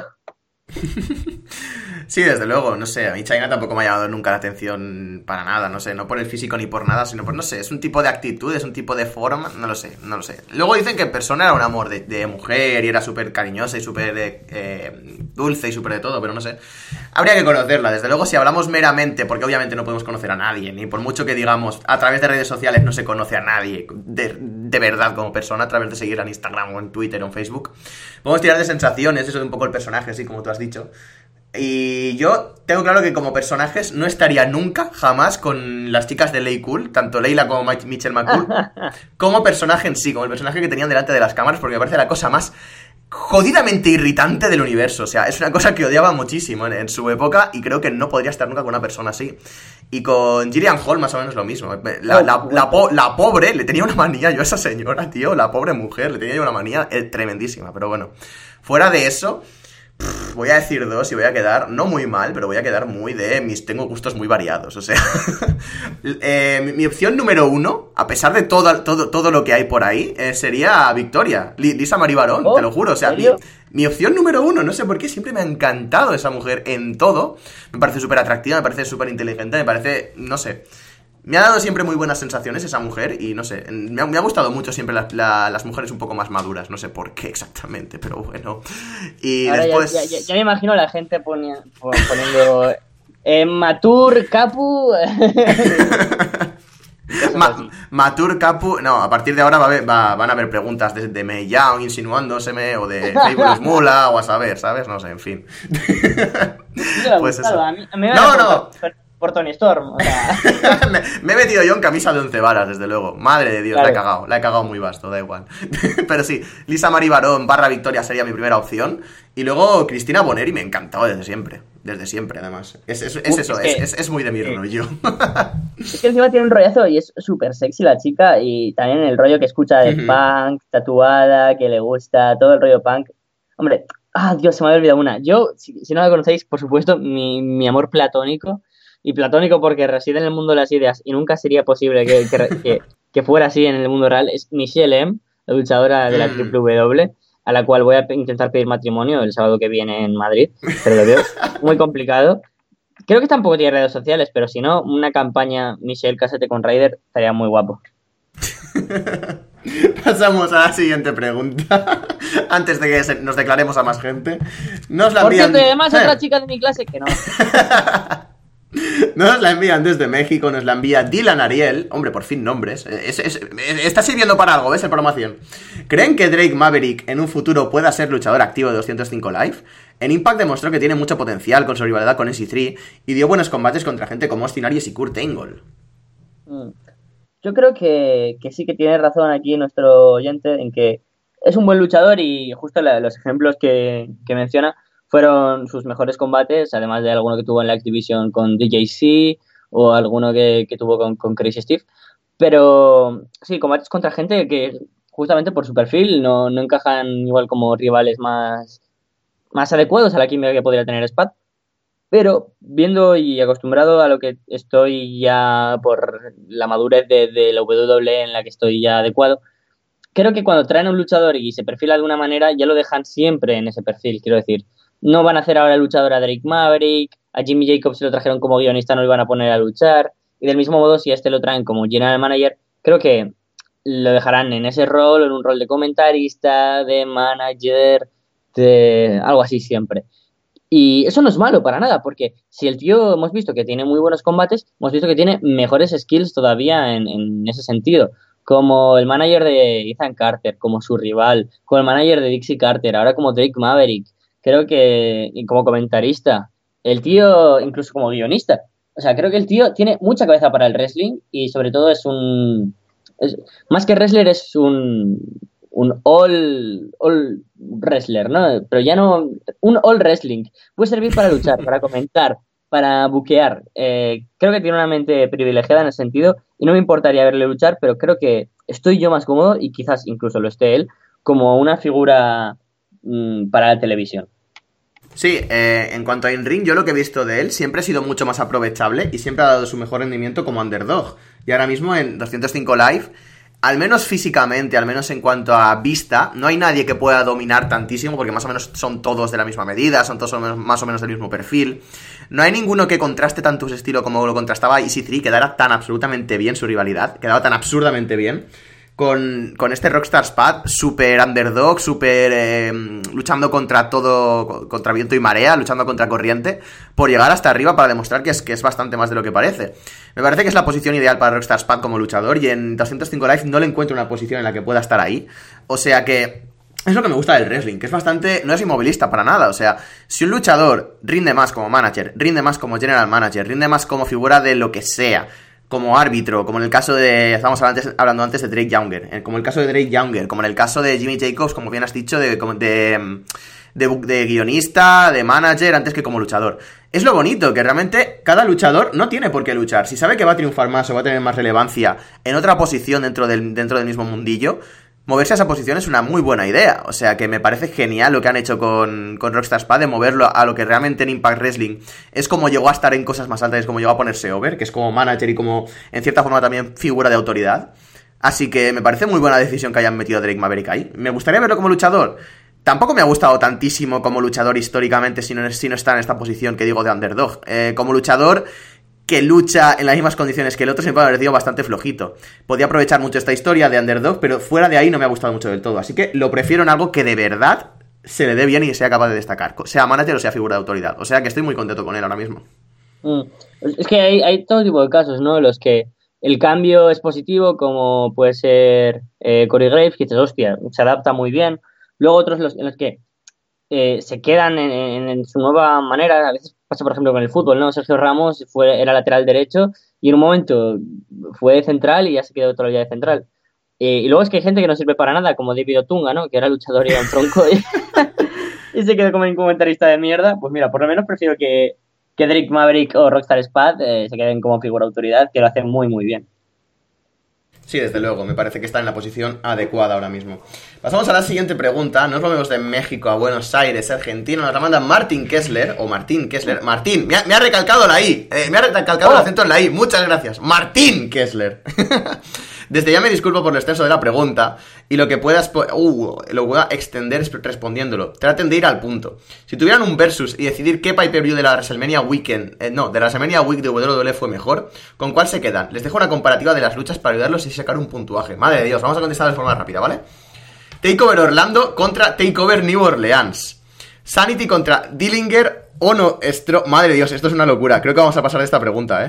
Sí, desde luego, no sé, a mí China tampoco me ha llamado nunca la atención para nada, no sé, no por el físico ni por nada, sino por, no sé, es un tipo de actitud, es un tipo de forma, no lo sé. Luego dicen que en persona era un amor de mujer y era súper cariñosa y súper dulce y súper de todo, pero no sé. Habría que conocerla, desde luego, si hablamos meramente, porque obviamente no podemos conocer a nadie, ni por mucho que digamos, a través de redes sociales no se conoce a nadie de verdad como persona, a través de seguir en Instagram o en Twitter o en Facebook. Podemos tirar de sensaciones, eso de un poco el personaje, así como tú has dicho. Y yo tengo claro que como personajes no estaría nunca, jamás, con las chicas de Lay Cool, tanto Leila como Michelle McCool, como personaje en sí, como el personaje que tenían delante de las cámaras, porque me parece la cosa más jodidamente irritante del universo. O sea, es una cosa que odiaba muchísimo en su época y creo que no podría estar nunca con una persona así. Y con Gillian Hall más o menos lo mismo. La pobre, le tenía una manía yo a esa señora, tío, la pobre mujer, le tenía yo una manía tremendísima. Pero bueno, fuera de eso... voy a decir 2 y voy a quedar, no muy mal, pero voy a quedar muy tengo gustos muy variados, o sea. Mi opción número 1, a pesar de todo lo que hay por ahí, sería Victoria, Lisa Marie Barón, te lo juro, o sea, mi opción número 1, no sé por qué, siempre me ha encantado esa mujer en todo, me parece súper atractiva, me parece súper inteligente, me parece, no sé... Me ha dado siempre muy buenas sensaciones esa mujer y no sé, me ha gustado mucho siempre las mujeres un poco más maduras, no sé por qué exactamente, pero bueno. Y ahora después... ya me imagino a la gente poniendo Matur, Capu... Cosas así. Matur Capu... No, a partir de ahora van a haber preguntas de Mei Young insinuándoseme o de Fabulous Mula o a saber, ¿sabes? No sé, en fin. Sí, me ha Pues gustado. eso. A mí me No, van a no. por Tony Storm. O sea, me he metido yo en camisa de 11 varas, desde luego. Madre de Dios, claro. la he cagado muy vasto, da igual. Pero sí, Lisa Marie Barón / Victoria sería mi primera opción. Y luego Cristina Boneri me encantaba desde siempre además. Es eso, es muy de mi rollo. Es que encima tiene un rollazo y es súper sexy la chica y también el rollo que escucha de punk, tatuada, que le gusta, todo el rollo punk. Hombre, Dios, se me había olvidado una. Yo, si no la conocéis, por supuesto, mi amor platónico, y platónico porque reside en el mundo de las ideas y nunca sería posible que fuera así en el mundo real, es Michelle M., la luchadora de la WWE, a la cual voy a intentar pedir matrimonio el sábado que viene en Madrid, pero lo veo muy complicado. Creo que tampoco tiene redes sociales, pero si no, una campaña Michelle Cásate con Ryder estaría muy guapo. Pasamos a la siguiente pregunta. Antes de que nos declaremos a más gente. Nos la Por envían... cierto, y además otra chica de mi clase que no. Nos la envían desde México, nos la envía Dylan Ariel. Hombre, por fin nombres. Está sirviendo para algo, ¿ves? En programación. ¿Creen que Drake Maverick en un futuro pueda ser luchador activo de 205 Live? En Impact demostró que tiene mucho potencial con su rivalidad con NC3 y dio buenos combates contra gente como Austin Aries y Kurt Angle. Yo creo que sí que tiene razón aquí nuestro oyente en que es un buen luchador y justo los ejemplos que menciona fueron sus mejores combates, además de alguno que tuvo en la Activision con DJC o alguno que tuvo con Crazy Steve. Pero sí, combates contra gente que justamente por su perfil no encajan igual como rivales más adecuados a la química que podría tener Spad. Pero viendo y acostumbrado a lo que estoy ya por la madurez de la WWE en la que estoy ya adecuado, creo que cuando traen a un luchador y se perfila de una manera, ya lo dejan siempre en ese perfil. Quiero decir, no van a hacer ahora luchador a Drake Maverick, a Jimmy Jacobs si lo trajeron como guionista no lo iban a poner a luchar, y del mismo modo si a este lo traen como general manager, creo que lo dejarán en ese rol, en un rol de comentarista, de manager, de algo así siempre. Y eso no es malo para nada, porque si el tío hemos visto que tiene muy buenos combates, hemos visto que tiene mejores skills todavía en ese sentido, como el manager de Ethan Carter, como su rival, como el manager de Dixie Carter, ahora como Drake Maverick, creo que, y como comentarista, el tío, incluso como guionista, o sea, creo que el tío tiene mucha cabeza para el wrestling y sobre todo más que wrestler es un all wrestler, ¿no? Pero ya no, un all wrestling. Puede servir para luchar, para comentar, para buquear. Creo que tiene una mente privilegiada en ese sentido y no me importaría verle luchar, pero creo que estoy yo más cómodo y quizás incluso lo esté él como una figura para la televisión. Sí, en cuanto a in-ring, yo lo que he visto de él siempre ha sido mucho más aprovechable y siempre ha dado su mejor rendimiento como underdog. Y ahora mismo en 205 Live, al menos físicamente, al menos en cuanto a vista, no hay nadie que pueda dominar tantísimo porque más o menos son todos de la misma medida, son todos más o menos del mismo perfil. No hay ninguno que contraste tanto su estilo como lo contrastaba EC3, quedara tan absolutamente bien su rivalidad, quedaba tan absurdamente bien. Con este Rockstar Spad, super underdog, super luchando contra todo, contra viento y marea, luchando contra corriente, por llegar hasta arriba para demostrar que es bastante más de lo que parece. Me parece que es la posición ideal para Rockstar Spad como luchador y en 205 Live no le encuentro una posición en la que pueda estar ahí. O sea que es lo que me gusta del wrestling, que es bastante... no es inmovilista para nada, o sea, si un luchador rinde más como manager, rinde más como general manager, rinde más como figura de lo que sea, como árbitro, como en el caso de... estábamos hablando antes de Drake Younger, como el caso de Drake Younger, como en el caso de Jimmy Jacobs, como bien has dicho, de guionista, de manager, antes que como luchador. Es lo bonito, que realmente cada luchador no tiene por qué luchar. Si sabe que va a triunfar más o va a tener más relevancia en otra posición dentro del mismo mundillo, moverse a esa posición es una muy buena idea. O sea que me parece genial lo que han hecho con Rockstar Spad, de moverlo a lo que realmente en Impact Wrestling es como llegó a estar en cosas más altas, es como llegó a ponerse over, que es como manager y como en cierta forma también figura de autoridad. Así que me parece muy buena decisión que hayan metido a Drake Maverick ahí. ¿Me gustaría verlo como luchador? Tampoco me ha gustado tantísimo como luchador históricamente si no está en esta posición que digo de underdog. Como luchador que lucha en las mismas condiciones que el otro siempre me ha parecido bastante flojito. Podía aprovechar mucho esta historia de underdog, pero fuera de ahí no me ha gustado mucho del todo. Así que lo prefiero en algo que de verdad se le dé bien y sea capaz de destacar, sea manager o sea figura de autoridad. O sea que estoy muy contento con él ahora mismo. Es que hay todo tipo de casos, ¿no? Los que el cambio es positivo, como puede ser Corey Graves, que dices, hostia, se adapta muy bien. Luego otros en los que se quedan en su nueva manera. A veces pasa, por ejemplo, con el fútbol, ¿no? Sergio Ramos era lateral derecho y en un momento fue central y ya se quedó toda la vida de central. Y luego es que hay gente que no sirve para nada, como David Otunga, ¿no? Que era luchador y era un tronco y se quedó como un comentarista de mierda. Pues mira, por lo menos prefiero que Drake Maverick o Rockstar Spad se queden como figura de autoridad, que lo hacen muy, muy bien. Sí, desde luego, me parece que está en la posición adecuada ahora mismo. Pasamos a la siguiente pregunta. Nos movemos de México a Buenos Aires, Argentina. Nos la manda Martín Kessler, o Martín Kessler. Martín, me ha recalcado la I, me ha recalcado el acento en la I. Muchas gracias. Martín Kessler. Desde ya me disculpo por lo extenso de la pregunta y lo que puedas lo voy a extender respondiéndolo. Traten de ir al punto. Si tuvieran un versus y decidir qué pay-per-view de la WrestleMania Weekend, de la WrestleMania Week de WWE fue mejor, ¿con cuál se quedan? Les dejo una comparativa de las luchas para ayudarlos y sacar un puntuaje. Madre de Dios, vamos a contestar de forma rápida, ¿vale? Takeover Orlando contra Takeover New Orleans. Sanity contra Dillinger. Madre de Dios, esto es una locura. Creo que vamos a pasar de esta pregunta,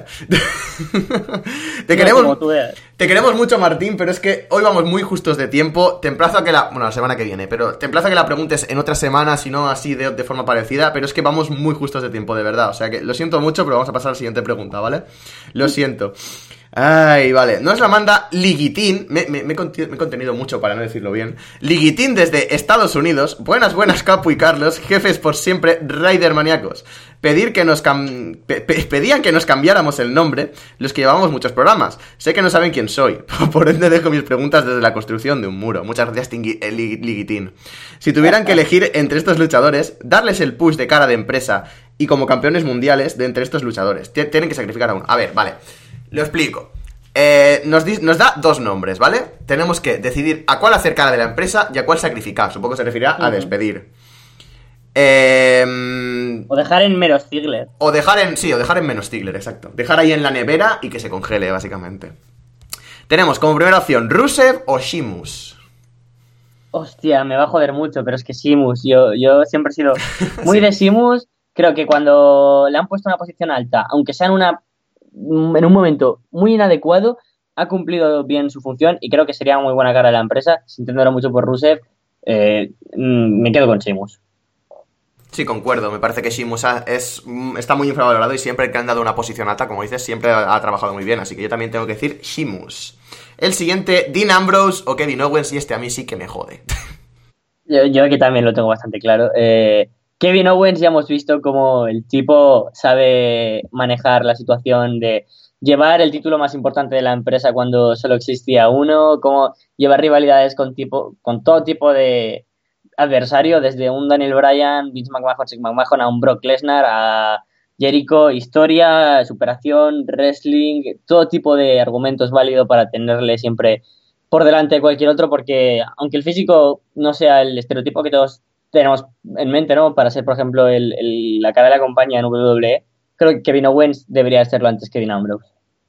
Te queremos mucho, Martín, pero es que hoy vamos muy justos de tiempo. Te emplazo a que la semana que viene, pero te emplazo a que la preguntes en otra semana, si no así de forma parecida, pero es que vamos muy justos de tiempo, de verdad. O sea que lo siento mucho, pero vamos a pasar a la siguiente pregunta, ¿vale? Lo siento. Ay, vale. Nos la manda Liguitín. Me he contenido mucho para no decirlo bien. Liguitín desde Estados Unidos. Buenas, Capu y Carlos. Jefes por siempre, Raider maníacos. Pedían que nos cambiáramos el nombre los que llevamos muchos programas. Sé que no saben quién soy. Por ende dejo mis preguntas desde la construcción de un muro. Muchas gracias, Liguitín. Si tuvieran que elegir entre estos luchadores, darles el push de cara de empresa y como campeones mundiales de entre estos luchadores, tienen que sacrificar a uno. A ver, vale. Lo explico. Nos da dos nombres, ¿vale? Tenemos que decidir a cuál hacer cara de la empresa y a cuál sacrificar. Supongo que se referirá a despedir. O dejar en menos Ziggler. O dejar en menos Ziggler, exacto. Dejar ahí en la nevera y que se congele, básicamente. Tenemos como primera opción Rusev o Sheamus. Hostia, me va a joder mucho, pero es que Sheamus, yo siempre he sido muy de Sheamus. Creo que cuando le han puesto en una posición alta, aunque sea en un momento muy inadecuado, ha cumplido bien su función y creo que sería muy buena cara de la empresa. Sintiéndolo mucho por Rusev, me quedo con Sheamus. Sí, concuerdo. Me parece que Sheamus está muy infravalorado y siempre que han dado una posición alta, como dices, siempre ha trabajado muy bien. Así que yo también tengo que decir Sheamus. El siguiente, Dean Ambrose o Kevin Owens, y este a mí sí que me jode. Yo aquí también lo tengo bastante claro. Kevin Owens ya hemos visto cómo el tipo sabe manejar la situación de llevar el título más importante de la empresa cuando solo existía uno, cómo llevar rivalidades con todo tipo de adversario, desde un Daniel Bryan, Vince McMahon, Shane McMahon, a un Brock Lesnar, a Jericho, historia, superación, wrestling, todo tipo de argumentos válido para tenerle siempre por delante de cualquier otro, porque aunque el físico no sea el estereotipo que todos tenemos en mente, ¿no? Para ser, por ejemplo, la cara de la compañía en WWE, creo que Kevin Owens debería serlo antes que Dean Ambrose.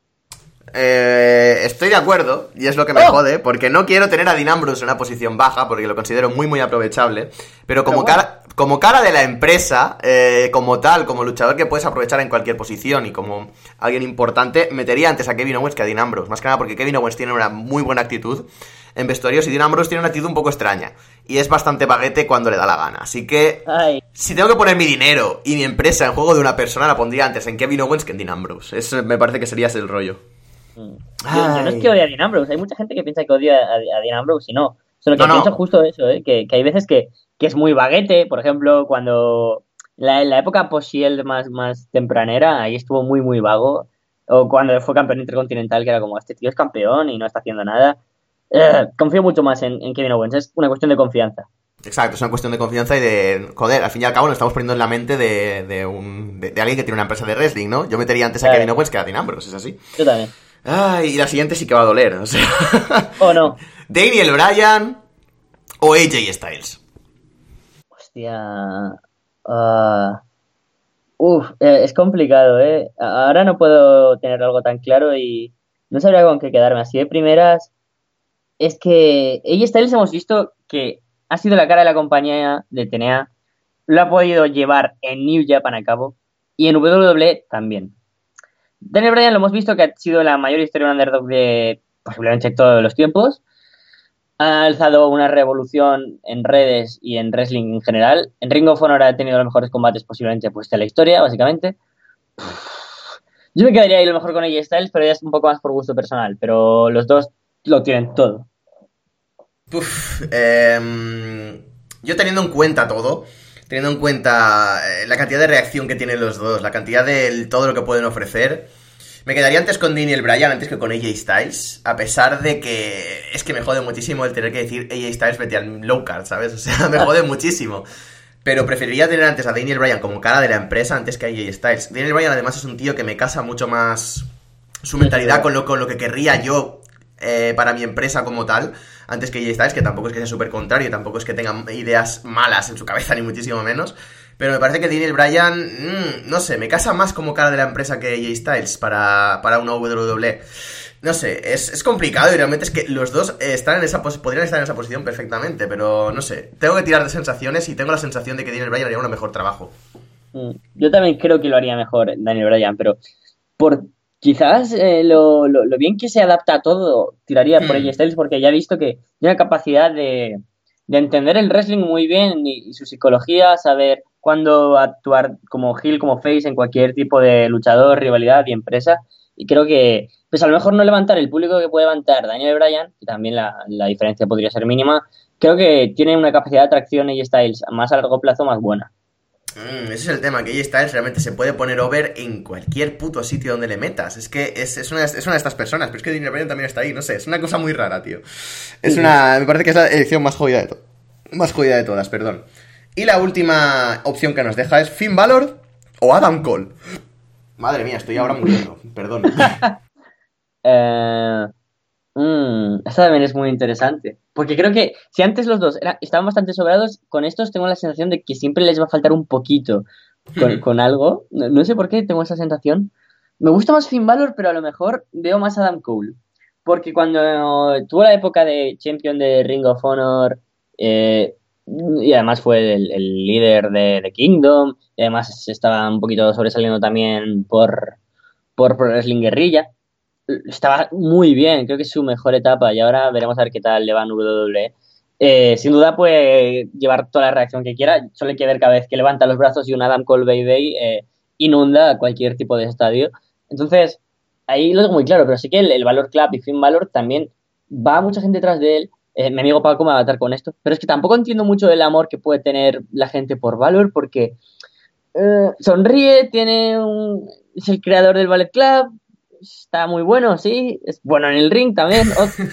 Estoy de acuerdo, y es lo que me jode, porque no quiero tener a Dean Ambrose en una posición baja, porque lo considero muy, muy aprovechable, pero como cara de la empresa, como tal, como luchador que puedes aprovechar en cualquier posición y como alguien importante, metería antes a Kevin Owens que a Dean Ambrose, más que nada porque Kevin Owens tiene una muy buena actitud en vestuarios y Dean Ambrose tiene una actitud un poco extraña, y es bastante baguete cuando le da la gana, así que si tengo que poner mi dinero y mi empresa en juego de una persona, la pondría antes en Kevin Owens que en Dean Ambrose. Eso me parece que sería ese el rollo. Yo no es que odie a Dean Ambrose, hay mucha gente que piensa que odia a Dean Ambrose y no. Solo que pienso justo eso, que hay veces que es muy baguete. Por ejemplo, cuando la época post-Shield más tempranera, ahí estuvo muy, muy vago. O cuando fue campeón intercontinental, que era como, este tío es campeón y no está haciendo nada. Confío mucho más en Kevin Owens, es una cuestión de confianza. Exacto, es una cuestión de confianza y de... Joder, al fin y al cabo nos estamos poniendo en la mente de alguien que tiene una empresa de wrestling, ¿no? Yo metería antes a Kevin Owens que a Dean Ambrose, es así. Yo también. Ay, y la siguiente sí que va a doler, o sea... ¿O no? Daniel Bryan o AJ Styles. Hostia... es complicado, ¿eh? Ahora no puedo tener algo tan claro y no sabría con qué quedarme. Así de primeras, es que AJ Styles hemos visto que ha sido la cara de la compañía de TNA, lo ha podido llevar en New Japan a cabo y en WWE también. Daniel Bryan lo hemos visto que ha sido la mayor historia de un underdog de posiblemente todos los tiempos. Ha alzado una revolución en redes y en wrestling en general. En Ring of Honor ha tenido los mejores combates posiblemente pues, de la historia, básicamente. Yo me quedaría ahí lo mejor con AJ Styles, pero ya es un poco más por gusto personal. Pero los dos lo tienen todo. Yo teniendo en cuenta todo, teniendo en cuenta la cantidad de reacción que tienen los dos, la cantidad de todo lo que pueden ofrecer, me quedaría antes con Daniel Bryan antes que con AJ Styles, a pesar de que es que me jode muchísimo el tener que decir AJ Styles vete al low card, ¿sabes? O sea, me jode muchísimo. Pero preferiría tener antes a Daniel Bryan como cara de la empresa antes que a AJ Styles. Daniel Bryan además es un tío que me casa mucho más su mentalidad con lo que querría yo para mi empresa como tal, antes que AJ Styles, que tampoco es que sea súper contrario, tampoco es que tenga ideas malas en su cabeza, ni muchísimo menos. Pero me parece que Daniel Bryan, no sé, me casa más como cara de la empresa que AJ Styles para una WWE. No sé, es complicado y realmente es que los dos podrían estar en esa posición perfectamente, pero no sé, tengo que tirar de sensaciones y tengo la sensación de que Daniel Bryan haría un mejor trabajo. Yo también creo que lo haría mejor Daniel Bryan, pero por quizás lo bien que se adapta a todo, tiraría por AJ Styles porque ya he visto que tiene capacidad de entender el wrestling muy bien y su psicología, saber cuándo actuar como heel, como face en cualquier tipo de luchador, rivalidad y empresa. Y creo que, pues a lo mejor no levantar el público que puede levantar Daniel Bryan, que también la diferencia podría ser mínima, creo que tiene una capacidad de atracción AJ Styles más a largo plazo más buena. Ese es el tema, que AJ Styles realmente se puede poner over en cualquier puto sitio donde le metas. Es que es una de estas personas, pero es que Daniel Bryan también está ahí, no sé, es una cosa muy rara, tío. Me parece que es la elección más jodida de todas, perdón. Y la última opción que nos deja es Finn Balor o Adam Cole. Madre mía, estoy ahora muriendo, perdón. Esta también es muy interesante. Porque creo que si antes los dos estaban bastante sobrados, con estos tengo la sensación de que siempre les va a faltar un poquito con algo. No sé por qué tengo esa sensación. Me gusta más Finn Balor, pero a lo mejor veo más a Adam Cole. Porque cuando tuvo la época de Champion de Ring of Honor, y además fue el líder de Kingdom, y además estaba un poquito sobresaliendo también por Pro Wrestling Guerrilla. Estaba muy bien, creo que es su mejor etapa y ahora veremos a ver qué tal le va en WWE. Sin duda puede llevar toda la reacción que quiera, solo hay que ver cada vez que levanta los brazos y un Adam Cole Baby inunda cualquier tipo de estadio. Entonces, ahí lo tengo muy claro, pero sí que el Balor Club y Finn Balor también va mucha gente detrás de él. Mi amigo Paco me va a matar con esto, pero es que tampoco entiendo mucho el amor que puede tener la gente por Balor porque sonríe, es el creador del Ballet Club, está muy bueno, sí, es bueno en el ring también.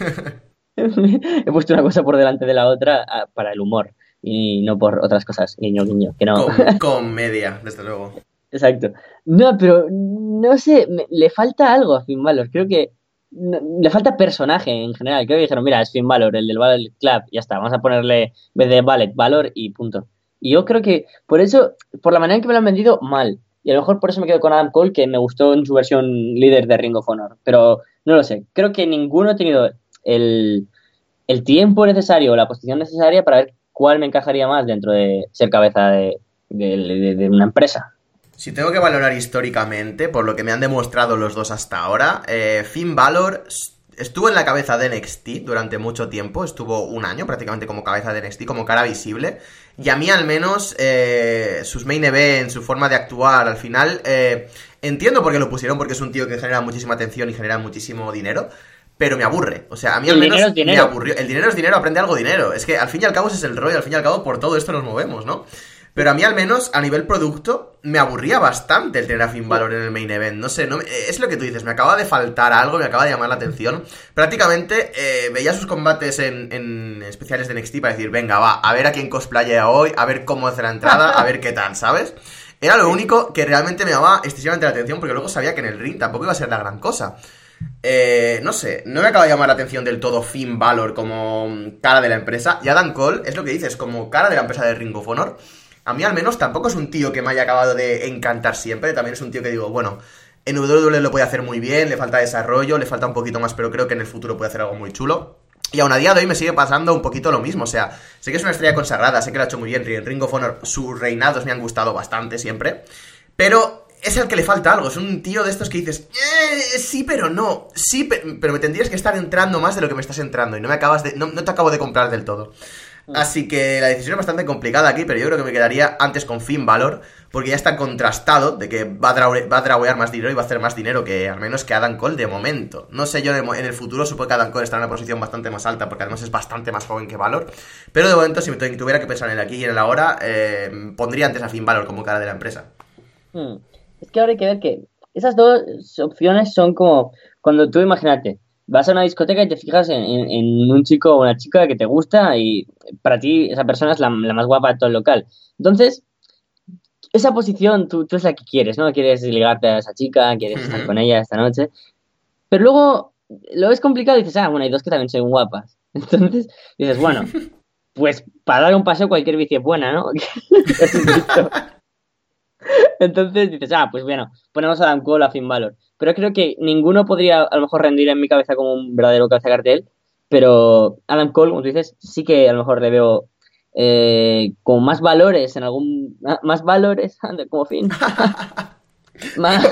He puesto una cosa por delante de la otra para el humor y no por otras cosas, guiño, guiño, que no. Comedia, desde luego. Exacto. No, pero no sé, le falta algo a Finn Balor, creo que le falta personaje en general. Creo que dijeron, mira, es Finn Balor, el del Ballet Club, ya está, vamos a ponerle, en vez de Ballet, Valor y punto. Y yo creo que por eso, por la manera en que me lo han vendido, mal. Y a lo mejor por eso me quedo con Adam Cole, que me gustó en su versión líder de Ring of Honor. Pero no lo sé. Creo que ninguno ha tenido el tiempo necesario o la posición necesaria para ver cuál me encajaría más dentro de ser cabeza de una empresa. Si tengo que valorar históricamente, por lo que me han demostrado los dos hasta ahora, Finn Balor estuvo en la cabeza de NXT durante mucho tiempo, estuvo un año prácticamente como cabeza de NXT, como cara visible, y a mí al menos sus main events, su forma de actuar, al final, entiendo por qué lo pusieron, porque es un tío que genera muchísima atención y genera muchísimo dinero, pero me aburre, o sea, a mí al menos me aburrió. El dinero es dinero, aprende algo dinero, es que al fin y al cabo ese es el rollo, al fin y al cabo por todo esto nos movemos, ¿no? Pero a mí al menos, a nivel producto, me aburría bastante el tener a Finn Balor en el main event. No sé, es lo que tú dices, me acaba de faltar algo, me acaba de llamar la atención. Prácticamente veía sus combates en especiales de NXT para decir, venga, va, a ver a quién cosplayea hoy, a ver cómo hace la entrada, a ver qué tal, ¿sabes? Era lo único que realmente me llamaba excesivamente la atención, porque luego sabía que en el ring tampoco iba a ser la gran cosa. No sé, no me acaba de llamar la atención del todo Finn Balor como cara de la empresa. Y Adam Cole, es lo que dices, como cara de la empresa de Ring of Honor. A mí al menos tampoco es un tío que me haya acabado de encantar siempre. También es un tío que digo, bueno, en WWE lo puede hacer muy bien, le falta desarrollo, le falta un poquito más, pero creo que en el futuro puede hacer algo muy chulo. Y aún a día de hoy me sigue pasando un poquito lo mismo. O sea, sé que es una estrella consagrada, sé que lo ha hecho muy bien. En Ring of Honor sus reinados me han gustado bastante siempre. Pero es el que le falta algo. Es un tío de estos que dices, sí, pero no. Sí, pero me tendrías que estar entrando más de lo que me estás entrando. Y no te acabo de comprar del todo. Así que la decisión es bastante complicada aquí, pero yo creo que me quedaría antes con Finn Balor, porque ya está contrastado de que va a draguear más dinero y va a hacer más dinero que al menos que Adam Cole de momento. No sé yo en el futuro, supongo que Adam Cole estará en una posición bastante más alta, porque además es bastante más joven que Balor. Pero de momento, si me tuviera que pensar en el aquí y en el ahora, pondría antes a Finn Balor como cara de la empresa. Es que ahora hay que ver que esas dos opciones son como cuando tú, imagínate, vas a una discoteca y te fijas en un chico o una chica que te gusta y para ti esa persona es la más guapa de todo el local. Entonces, esa posición tú es la que quieres, ¿no? Quieres ligarte a esa chica, quieres estar con ella esta noche. Pero luego lo ves complicado y dices, bueno, hay dos que también son guapas. Entonces dices, bueno, pues para dar un paseo cualquier bici es buena, ¿no? Entonces dices, pues bueno, ponemos a Adam Cole, a Finn Balor. Pero creo que ninguno podría a lo mejor rendir en mi cabeza como un verdadero cabeza de cartel. Pero Adam Cole, como tú dices, sí que a lo mejor le veo con más valores en algún... Más valores, como Finn. Más...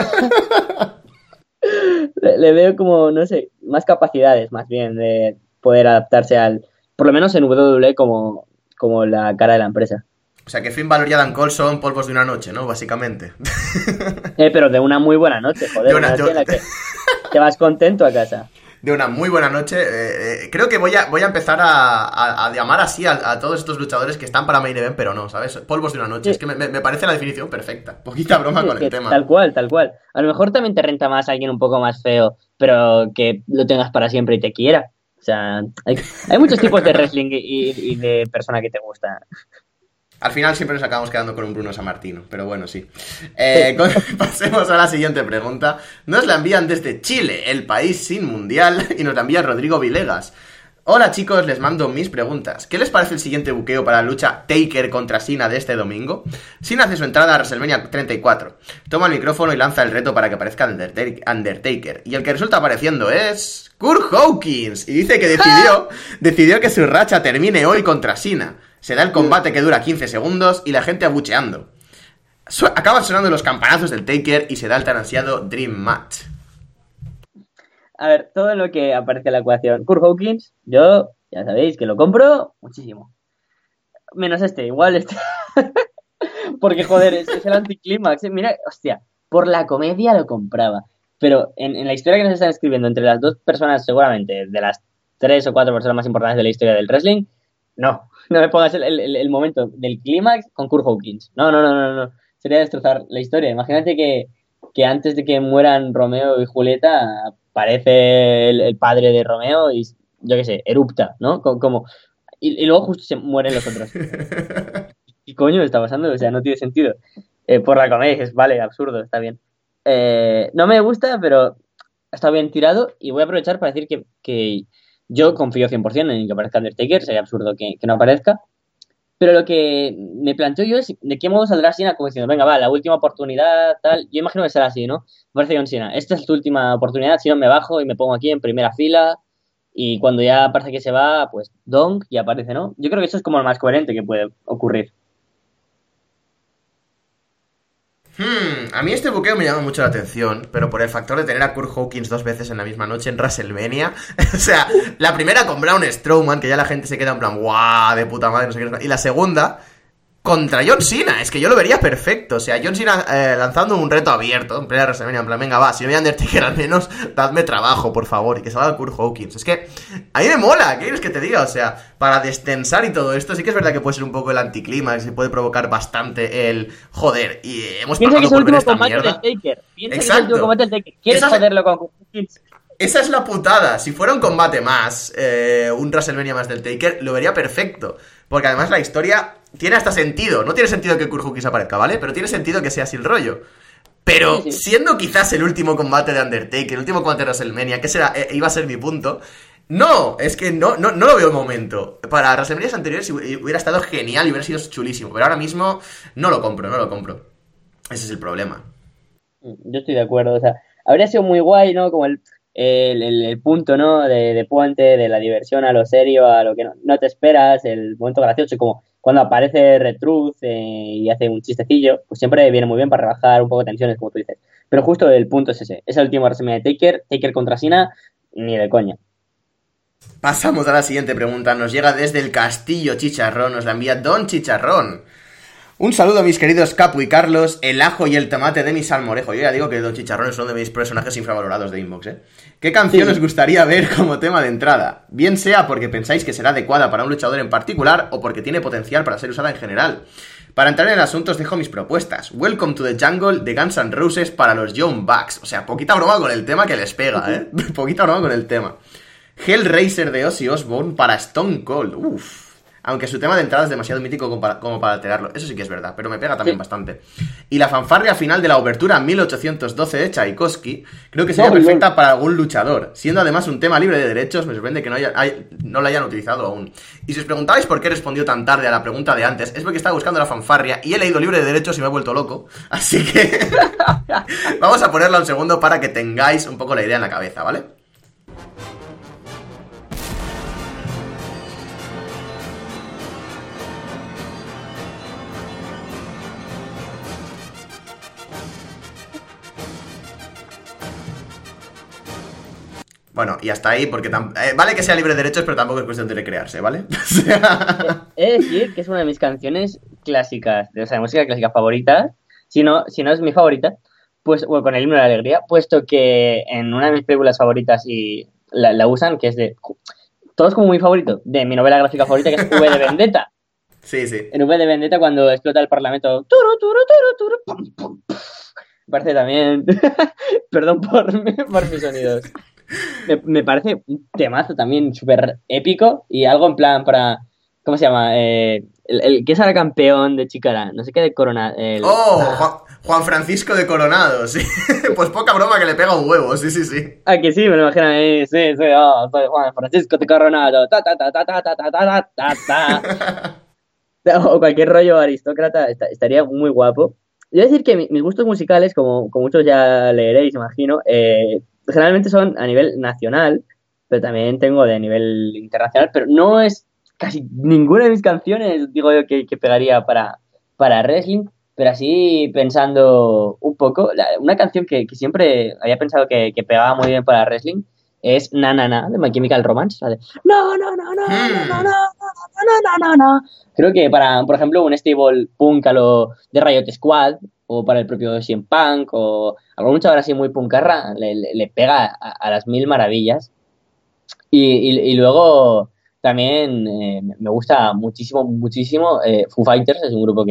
le veo como, no sé, más capacidades más bien de poder adaptarse al... Por lo menos en WWE como la cara de la empresa. O sea, que Finn Balor y Adam Cole son polvos de una noche, ¿no? Básicamente. Pero de una muy buena noche, joder. Una noche en la que te vas contento a casa. De una muy buena noche. Creo que voy a empezar a llamar así a todos estos luchadores que están para Main Event, pero no, ¿sabes? Polvos de una noche. Sí. Es que me parece la definición perfecta. Poquita broma con el tema. Tal cual. A lo mejor también te renta más alguien un poco más feo, pero que lo tengas para siempre y te quiera. O sea, hay muchos tipos de wrestling y de persona que te gusta. Al final siempre nos acabamos quedando con un Bruno Sammartino, pero bueno, sí. Pasemos a la siguiente pregunta. Nos la envían desde Chile, el país sin mundial, y nos la envía Rodrigo Vilegas. Hola chicos, les mando mis preguntas. ¿Qué les parece el siguiente buqueo para la lucha Taker contra Cena de este domingo? Cena hace su entrada a WrestleMania 34. Toma el micrófono y lanza el reto para que aparezca Undertaker. Y el que resulta apareciendo es... Kurt Hawkins. Y dice que decidió que su racha termine hoy contra Cena. Se da el combate que dura 15 segundos y la gente abucheando. Acaban sonando los campanazos del Taker y se da el tan ansiado Dream Match. A ver, todo lo que aparece en la ecuación. Kurt Hawkins, yo, ya sabéis que lo compro muchísimo. Menos igual. Porque, joder, es el anticlímax. Mira, hostia, por la comedia lo compraba. Pero en la historia que nos están escribiendo entre las dos personas, seguramente, de las 3 o 4 personas más importantes de la historia del wrestling, no me pongas el momento del clímax con Kurt Hawkins. No. Sería destrozar la historia. Imagínate que antes de que mueran Romeo y Julieta aparece el padre de Romeo y, yo qué sé, erupta, ¿no? Y luego justo se mueren los otros. ¿Qué coño está pasando? O sea, no tiene sentido. Por la comedia dices, vale, absurdo, está bien. No me gusta, pero está bien tirado y voy a aprovechar para decir que yo confío 100% en que aparezca Undertaker, sería absurdo que no aparezca. Pero lo que me planteo yo es de qué modo saldrá Cena, como diciendo, venga, va, la última oportunidad, tal. Yo imagino que será así, ¿no? Me parece John Cena, esta es tu última oportunidad, si no me bajo y me pongo aquí en primera fila. Y cuando ya parece que se va, pues donk y aparece, ¿no? Yo creo que eso es como lo más coherente que puede ocurrir. A mí este buqueo me llama mucho la atención, pero por el factor de tener a Kurt Hawkins 2 veces en la misma noche en WrestleMania. O sea, la primera con Braun Strowman, que ya la gente se queda en plan, guau, de puta madre, no sé qué. Y la segunda contra John Cena, es que yo lo vería perfecto. O sea, John Cena lanzando un reto abierto en plena WrestleMania, en plan, venga, va, si no voy a Undertaker, al menos dadme trabajo, por favor, y que salga Kurt Hawkins. Es que a mí me mola, ¿qué quieres que te diga? O sea, para destensar y todo esto, sí que es verdad que puede ser un poco el anticlímax y puede provocar bastante el joder. Y hemos pasado por ver esta mierda. Piensa que es el último combate del Taker. ¿Quieres joderlo con Kurt Hawkins? Esa es la putada. Si fuera un combate más, un WrestleMania más del Taker, lo vería perfecto. Porque además la historia tiene hasta sentido. No tiene sentido que Kurt Hawkins aparezca, ¿vale? Pero tiene sentido que sea así el rollo. Pero sí. Siendo quizás el último combate de Undertaker, el último combate de WrestleMania, que iba a ser mi punto. No, es que no lo veo el momento. Para WrestleManias anteriores hubiera estado genial y hubiera sido chulísimo. Pero ahora mismo no lo compro. Ese es el problema. Yo estoy de acuerdo. O sea, habría sido muy guay, ¿no? Como el punto, ¿no? De puente, de la diversión a lo serio, a lo que no te esperas, el momento gracioso, como cuando aparece Retruth y hace un chistecillo, pues siempre viene muy bien para rebajar un poco tensiones, como tú dices. Pero justo el punto es ese. Es el último resumen de Taker contra Cena, ni de coña. Pasamos a la siguiente pregunta. Nos llega desde el Castillo Chicharrón. Nos la envía Don Chicharrón. Un saludo a mis queridos Capu y Carlos, el ajo y el tomate de mi salmorejo. Yo ya digo que Don Chicharrón es uno de mis personajes infravalorados de Inbox, ¿eh? ¿Qué canción os gustaría ver como tema de entrada? Bien sea porque pensáis que será adecuada para un luchador en particular o porque tiene potencial para ser usada en general. Para entrar en el asunto os dejo mis propuestas. Welcome to the Jungle de Guns N' Roses para los Young Bucks. O sea, poquita broma con el tema que les pega, ¿eh? Poquita broma con el tema. Hellraiser de Ozzy Osbourne para Stone Cold. Uff. Aunque su tema de entrada es demasiado mítico como para alterarlo. Eso sí que es verdad, pero me pega también bastante. Y la fanfarria final de la obertura 1812 de Tchaikovsky creo que sería perfecta para algún luchador. Siendo además un tema libre de derechos, me sorprende que no la hayan utilizado aún. Y si os preguntabais por qué he respondido tan tarde a la pregunta de antes, es porque estaba buscando la fanfarria y he leído libre de derechos y me he vuelto loco. Así que vamos a ponerla un segundo para que tengáis un poco la idea en la cabeza, ¿vale? Bueno, y hasta ahí, porque vale que sea libre de derechos, pero tampoco es cuestión de recrearse, ¿vale? O sea... He de decir que es una de mis canciones clásicas, o sea, de música clásica favorita, si no es mi favorita, pues bueno, con el himno de la alegría, puesto que en una de mis películas favoritas y la usan, que es de... Todos como mi favorito, de mi novela gráfica favorita, que es V de Vendetta. Sí, sí. En V de Vendetta, cuando explota el parlamento... Turu, turu, turu, turu, pum, pum, pum. Me parece también... Perdón por mis sonidos. Me parece un temazo también súper épico y algo en plan para... ¿Cómo se llama? El que es ahora campeón de Chicara, no sé qué de Corona. Juan Francisco de Coronado, sí. Pues poca broma que le pega un huevo, sí, sí, sí. Ah, que sí, me lo imagino. Sí, soy Juan Francisco de Coronado. Ta, ta, ta, ta, ta, ta, ta, ta, ta, ta. O cualquier rollo aristócrata, estaría muy guapo. Yo voy a decir que mis gustos musicales, como muchos ya leeréis, imagino, generalmente son a nivel nacional, pero también tengo de nivel internacional, pero no es casi ninguna de mis canciones, digo yo, que pegaría para wrestling, pero así pensando un poco, una canción que siempre había pensado que pegaba muy bien para wrestling es Na Na Na de My Chemical Romance, la de No, no, no, no, no, no, no, no, no, no, no. Creo que para, por ejemplo, un stable punk a lo de Riot Squad o para el propio CM Punk o algún luchador así muy punkarra le pega a las mil maravillas. Y luego también me gusta muchísimo Foo Fighters, es un grupo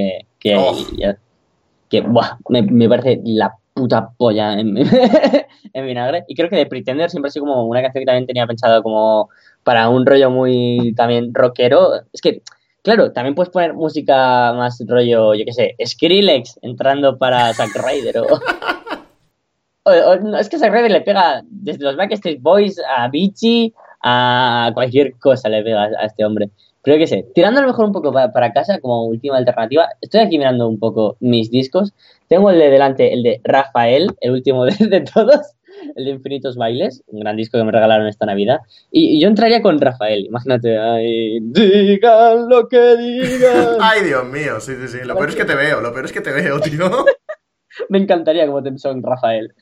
que buah, me parece la puta polla en vinagre. Y creo que The Pretender siempre ha sido como una canción que también tenía pensado como para un rollo muy también rockero. Es que, claro, también puedes poner música más rollo, yo qué sé, Skrillex entrando para Zack Ryder no, es que Zack Ryder le pega desde los Backstreet Boys a Avicii a cualquier cosa le pega a este hombre. Pero que sé, tirando a lo mejor un poco para casa como última alternativa, estoy aquí mirando un poco mis discos. Tengo el de delante, el de Rafael, el último de todos, el de Infinitos Bailes, un gran disco que me regalaron esta Navidad. Y yo entraría con Rafael, imagínate, ay, digan lo que digan. Ay, Dios mío, sí, sí, sí. Lo peor es que te veo, tío. Me encantaría como te son Rafael.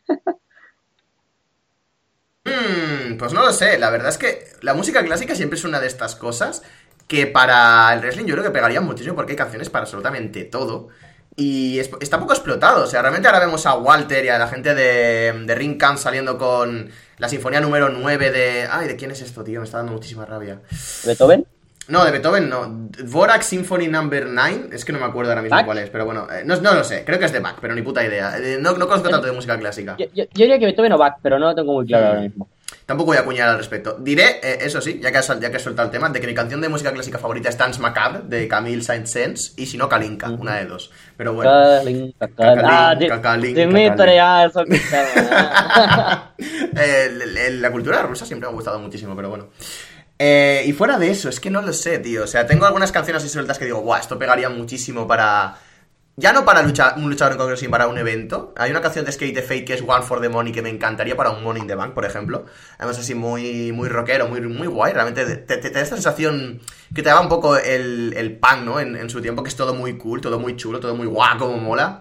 Pues no lo sé, la verdad es que la música clásica siempre es una de estas cosas que para el wrestling yo creo que pegaría muchísimo porque hay canciones para absolutamente todo. Y está poco explotado, o sea, realmente ahora vemos a Walter y a la gente de Ring Camp saliendo con la sinfonía número 9 de... Ay, ¿de quién es esto, tío? Me está dando muchísima rabia. ¿Beethoven? No, de Beethoven no. Dvorak Symphony Number 9. Es que no me acuerdo ahora mismo ¿Bach? Cuál es, pero bueno. No lo sé, creo que es de Bach, pero ni puta idea. No conozco tanto de música clásica. Yo diría que Beethoven o Bach, pero no lo tengo muy claro ahora mismo. Tampoco voy a acuñar al respecto. Diré, eso sí, ya que has soltado el tema, de que mi canción de música clásica favorita es Dance Macabre, de Camille Saint-Saëns, y si no, Kalinka, una de dos. Pero bueno. La cultura rusa siempre me ha gustado muchísimo, pero bueno. Y fuera de eso, es que no lo sé, tío. O sea, tengo algunas canciones así sueltas que digo, buah, esto pegaría muchísimo para Ya no para un luchador en concreto, sino para un evento. Hay una canción de Skate the Fate que es One for the Money que me encantaría para un Money in the Bank, por ejemplo. Además así muy, muy rockero, muy, muy guay. Realmente te da esta sensación que te daba un poco el punk, ¿no? En su tiempo, que es todo muy cool, todo muy chulo, todo muy guau, como mola.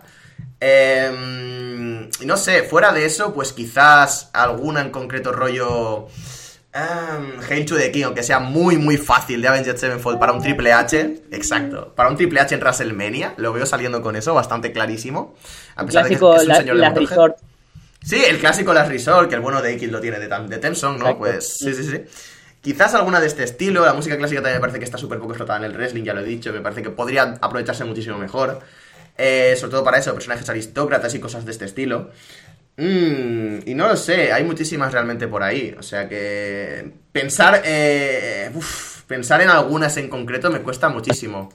No sé, fuera de eso, pues quizás alguna en concreto rollo... Hail to the King, aunque sea muy muy fácil, de Avenged Sevenfold para un Triple H. Exacto, para un Triple H en WrestleMania. Lo veo saliendo con eso, bastante clarísimo. A pesar clásico, de que es un señor de Resort. Sí, el clásico Last Resort, que el bueno de Aikid lo tiene de Theme Song, ¿no? Exacto. Pues sí. Quizás alguna de este estilo. La música clásica también me parece que está súper poco explotada en el wrestling, ya lo he dicho. Me parece que podría aprovecharse muchísimo mejor. Sobre todo para eso, personajes aristócratas y cosas de este estilo. Y no lo sé, hay muchísimas realmente por ahí. O sea que pensar en algunas en concreto me cuesta muchísimo.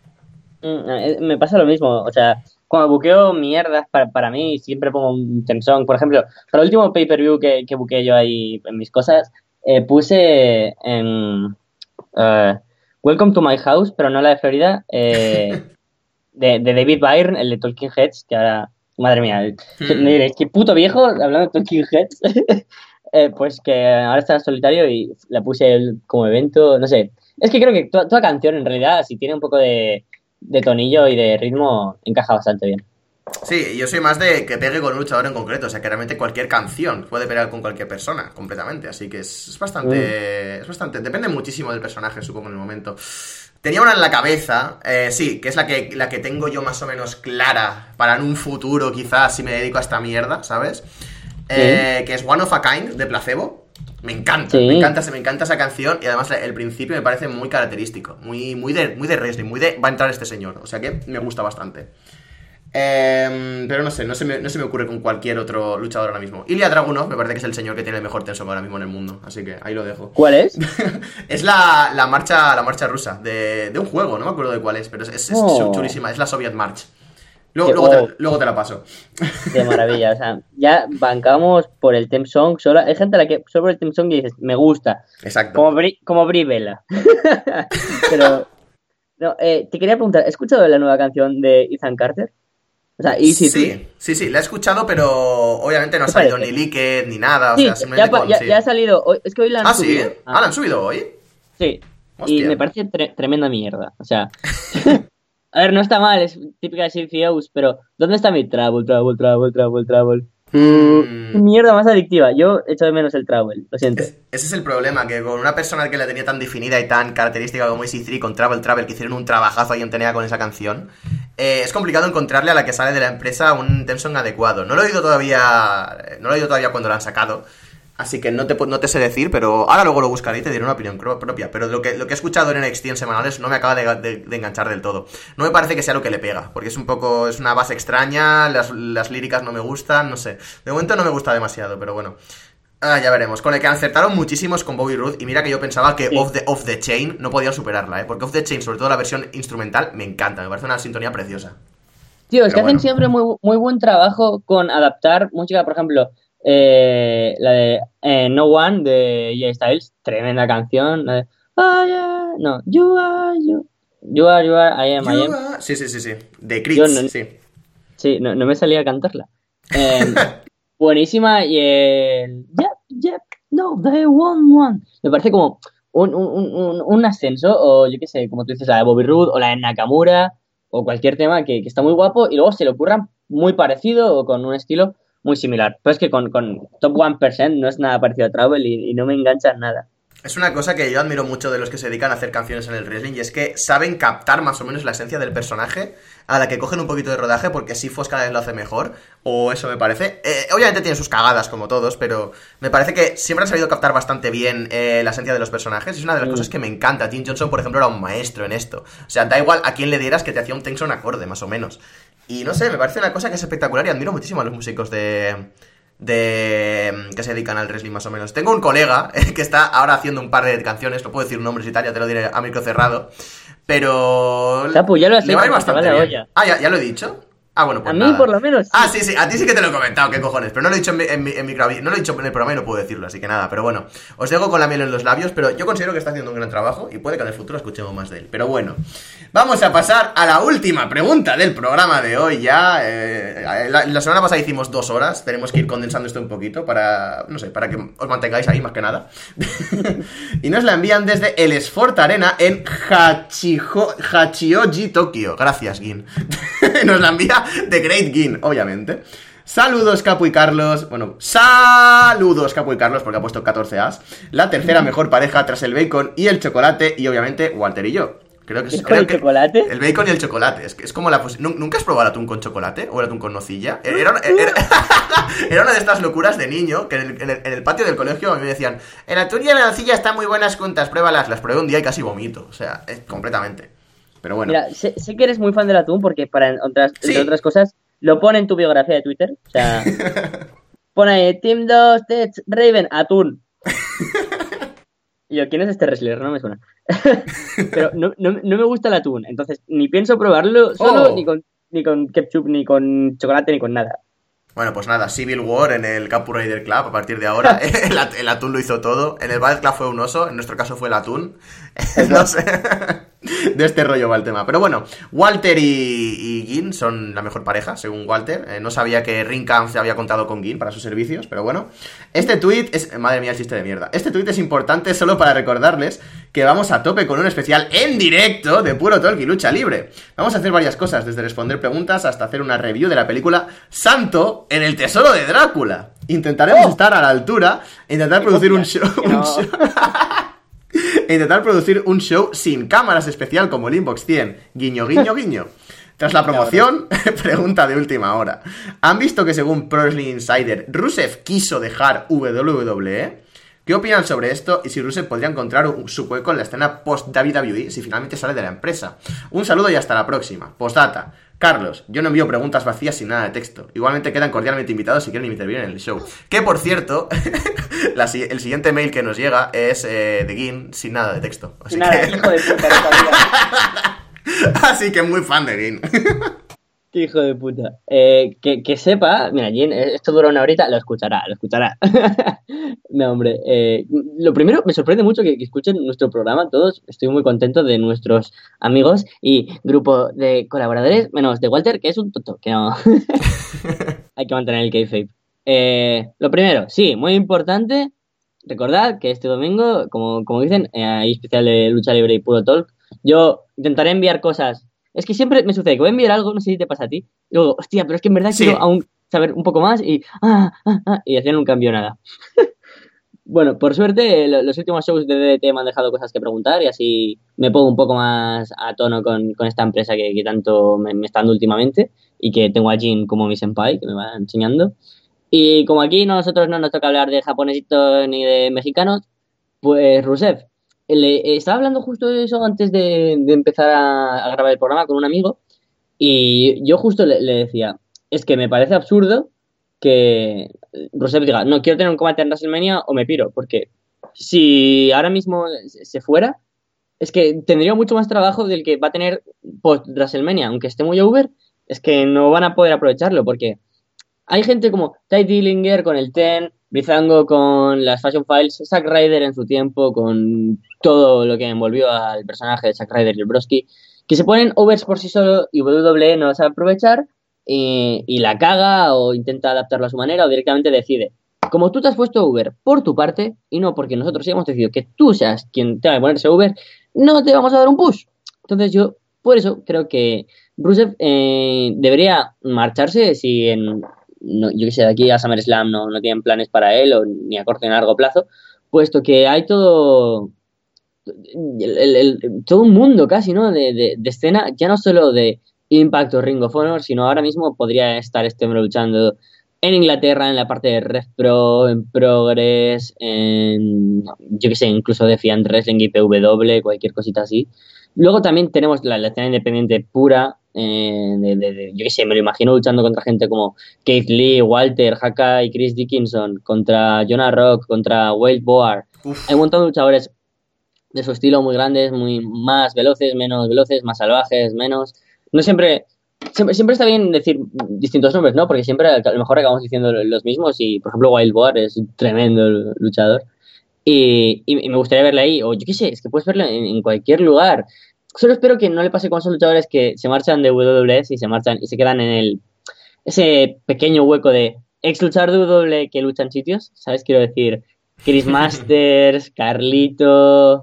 Me pasa lo mismo, o sea, cuando buqueo mierdas para mí, siempre pongo un theme song. Por ejemplo, para el último pay-per-view que buqueé yo ahí en mis cosas, puse en Welcome to My House, pero no la de Florida, de David Byrne, el de Talking Heads, que ahora, madre mía, me diréis, qué puto viejo hablando de Talking Heads. Pues que ahora está en solitario y la puse como evento, no sé. Es que creo que toda canción en realidad, si tiene un poco de tonillo y de ritmo, encaja bastante bien. Sí, yo soy más de que pegue con un luchador en concreto. O sea, que realmente cualquier canción puede pegar con cualquier persona, completamente. Así que es bastante... Es bastante... Depende muchísimo del personaje, supongo, en el momento. Tenía una en la cabeza, sí, que es la que tengo yo más o menos clara para en un futuro, quizás, si me dedico a esta mierda, ¿sabes? Que es One of a Kind, de Placebo. Me encanta, me encanta esa canción. Y además el principio me parece muy característico. Muy de wrestling, muy de... Va a entrar este señor, o sea que me gusta bastante. Pero no sé, no se me ocurre con cualquier otro luchador ahora mismo. Ilya Dragunov me parece que es el señor que tiene el mejor tenso ahora mismo en el mundo, así que ahí lo dejo. ¿Cuál es? Es la marcha rusa de un juego, no me acuerdo de cuál es, pero es chulísima, es la Soviet March. Luego te la paso. Qué maravilla, o sea, ya bancamos por el theme song. Hay gente a la que solo por el theme song y dices, me gusta. Exacto. Como Brie Bella. Pero no, te quería preguntar, ¿has escuchado la nueva canción de Ethan Carter? O sea, sí, la he escuchado, pero obviamente no ha salido ni leaked ni nada. Sí, o sea, ya ha salido. Es que hoy la han subido. ¿Sí? ¿La han subido hoy? Sí. Hostia. Y me parece tremenda mierda. O sea, a ver, no está mal, es típica de CFOs, pero ¿dónde está mi Trouble? Mierda más adictiva. Yo echo de menos el Trouble, lo siento. Ese es el problema, que con una persona que la tenía tan definida y tan característica como EC3 con Trouble, que hicieron un trabajazo ahí en TNA con esa canción, es complicado encontrarle a la que sale de la empresa un theme song adecuado. No lo he oído todavía cuando lo han sacado, así que no te sé decir, pero ahora luego lo buscaré y te diré una opinión propia. Pero lo que he escuchado en NXT en semanales no me acaba de enganchar del todo. No me parece que sea lo que le pega, porque es una base extraña, las líricas no me gustan, no sé. De momento no me gusta demasiado, pero bueno. Ya veremos. Con el que acertaron muchísimos con Bobby Roode, y mira que yo pensaba que Off the Chain no podían superarla, porque Off the Chain, sobre todo la versión instrumental, me encanta, me parece una sintonía preciosa. Tío, es que hacen siempre muy, muy buen trabajo con adaptar música, por ejemplo, la de No One de Jay Styles, tremenda canción. La de no, You are, I am. Sí. De Crits, sí. Sí, no me salía a cantarla. Buenísima, y el Yep, no, they won one. Me parece como un ascenso, o yo qué sé, como tú dices, la de Bobby Roode o la de Nakamura, o cualquier tema que está muy guapo, y luego se le ocurran muy parecido o con un estilo muy similar. Pero es que con Top 1% no es nada parecido a Trouble y no me engancha nada. Es una cosa que yo admiro mucho de los que se dedican a hacer canciones en el wrestling, y es que saben captar más o menos la esencia del personaje, a la que cogen un poquito de rodaje, porque Sifos cada vez lo hace mejor, o eso me parece. Obviamente tiene sus cagadas como todos, pero me parece que siempre han sabido captar bastante bien la esencia de los personajes. Es una de las cosas que me encanta. Tim Johnson, por ejemplo, era un maestro en esto. O sea, da igual a quién le dieras, que te hacía un tension acorde, más o menos. Y no sé, me parece una cosa que es espectacular, y admiro muchísimo a los músicos que se dedican al wrestling, más o menos. Tengo un colega que está ahora haciendo un par de canciones, no puedo decir nombres y tal, ya te lo diré a micro cerrado, pero Chapu, ya lo has le va a ir dicho, bastante vale, bien. ¿Ya lo he dicho? Bueno, pues a mí nada. por lo menos sí. Sí, a ti sí que te lo he comentado, qué cojones, pero no lo he dicho en micro, no lo he dicho en el programa y no puedo decirlo, así que nada. Pero bueno, os dejo con la miel en los labios, pero yo considero que está haciendo un gran trabajo y puede que en el futuro escuchemos más de él. Pero bueno, Vamos a pasar a la última pregunta del programa de hoy ya. La semana pasada hicimos 2 horas. Tenemos que ir condensando esto un poquito para, no sé, para que os mantengáis ahí más que nada. Y nos la envían desde el Sport Arena en Hachioji, Tokio. Gracias, Gin. Nos la envía The Great Gin, obviamente. Saludos, Capu y Carlos. Bueno, saludos, Capu y Carlos, porque ha puesto 14 As. La tercera mejor pareja tras el bacon y el chocolate. Y obviamente, Walter y yo. Creo que ¿El chocolate? El bacon y el chocolate. Es como la... ¿Nunca has probado el atún con chocolate? ¿O el atún con nocilla? Era una de estas locuras de niño que en el patio del colegio a mí me decían: el atún y la nocilla están muy buenas juntas, pruébalas. Las probé un día y casi vomito. O sea, completamente. Pero bueno. Mira, sé que eres muy fan del atún porque entre otras cosas lo pone en tu biografía de Twitter. O sea, pone ahí Team 2, Tech, Raven, atún. Y yo, ¿quién es este wrestler? No me suena. Pero no me gusta el atún. Entonces, ni pienso probarlo solo, ni con ketchup, ni con chocolate, ni con nada. Bueno, pues nada, Civil War en el Capu Raider Club a partir de ahora. El atún lo hizo todo. En el Ballet Club fue un oso, en nuestro caso fue el atún. No sé. De este rollo va el tema. Pero bueno, Walter y Gin son la mejor pareja, según Walter. No sabía que Ringkampf había contado con Gin para sus servicios, pero bueno. Este tweet es... Madre mía, el chiste de mierda. Este tweet es importante solo para recordarles que vamos a tope con un especial en directo de Puro Talk y Lucha Libre. Vamos a hacer varias cosas, desde responder preguntas hasta hacer una review de la película Santo en el Tesoro de Drácula. Intentaremos estar a la altura e intentar producir un show... intentar producir un show sin cámaras especial como el Inbox 100. Guiño, guiño, guiño. Tras la promoción, pregunta de última hora. ¿Han visto que según Pro Wrestling Insider, Rusev quiso dejar WWE? ¿Qué opinan sobre esto y si Rusev podría encontrar su hueco en la escena post-WWE si finalmente sale de la empresa? Un saludo y hasta la próxima. Postdata. Carlos, yo no envío preguntas vacías sin nada de texto. Igualmente quedan cordialmente invitados si quieren intervenir en el show. Que, por cierto, el siguiente mail que nos llega es de Gin sin nada de texto. Así nada, que... hijo de puta. Así que muy fan de Gin. Qué hijo de puta. Que sepa, mira, Gin, esto dura una horita, lo escuchará. No, hombre, lo primero, me sorprende mucho que escuchen nuestro programa todos. Estoy muy contento de nuestros amigos y grupo de colaboradores, menos de Walter, que es un tonto, que no. Hay que mantener el kayfabe. Lo primero, sí, muy importante, recordad que este domingo, como dicen, hay especial de Lucha Libre y Puro Talk. Yo intentaré enviar cosas. Es que siempre me sucede que voy a enviar algo, no sé si te pasa a ti, y luego, hostia, pero es que en verdad quiero aún saber un poco más y al final no cambió nada. Bueno, por suerte, los últimos shows de DDT me han dejado cosas que preguntar y así me pongo un poco más a tono con esta empresa que tanto me está dando últimamente y que tengo a Jin como mi senpai, que me va enseñando. Y como aquí nosotros no nos toca hablar de japonesitos ni de mexicanos, pues Rusev. Estaba hablando justo de eso antes de empezar a grabar el programa con un amigo y yo justo le decía, es que me parece absurdo que Rusev diga, no, quiero tener un combate en WrestleMania o me piro, porque si ahora mismo se fuera, es que tendría mucho más trabajo del que va a tener post WrestleMania, aunque esté muy over, es que no van a poder aprovecharlo, porque hay gente como Ty Dillinger con el Ten, Breezango con las Fashion Files, Zack Ryder en su tiempo con todo lo que envolvió al personaje de Zack Ryder y el Broski, que se ponen overs por sí solo y WWE no lo sabe aprovechar y la caga o intenta adaptarlo a su manera o directamente decide. Como tú te has puesto over por tu parte y no porque nosotros hemos decidido que tú seas quien tenga que ponerse over, no te vamos a dar un push. Entonces yo, por eso, creo que Rusev debería marcharse si yo que sé, de aquí a SummerSlam no tienen planes para él o ni a corto ni a largo plazo, puesto que hay todo un mundo casi, ¿no? De escena, ya no solo de Impact o Ring of Honor, sino ahora mismo podría estar este hombre luchando en Inglaterra, en la parte de Rev Pro, en Progress, yo que sé, incluso Defiant Wrestling y PW, cualquier cosita así. Luego también tenemos la escena independiente pura, yo que sé, me lo imagino luchando contra gente como Keith Lee, Walter, Haka y Chris Dickinson, contra Jonah Rock, contra Wade Boar. Hay un montón de luchadores de su estilo muy grandes, muy más veloces, menos veloces, más salvajes, menos. No siempre está bien decir distintos nombres, ¿no? Porque siempre a lo mejor acabamos diciendo los mismos y, por ejemplo, Wild Boar es un tremendo luchador y me gustaría verle ahí, o yo qué sé, es que puedes verlo en cualquier lugar. solo espero que no le pase con esos luchadores que se marchan de WWF y se marchan y se quedan en ese pequeño hueco de ex luchador de WWE que luchan sitios, ¿sabes? Quiero decir, Chris Masters, Carlito,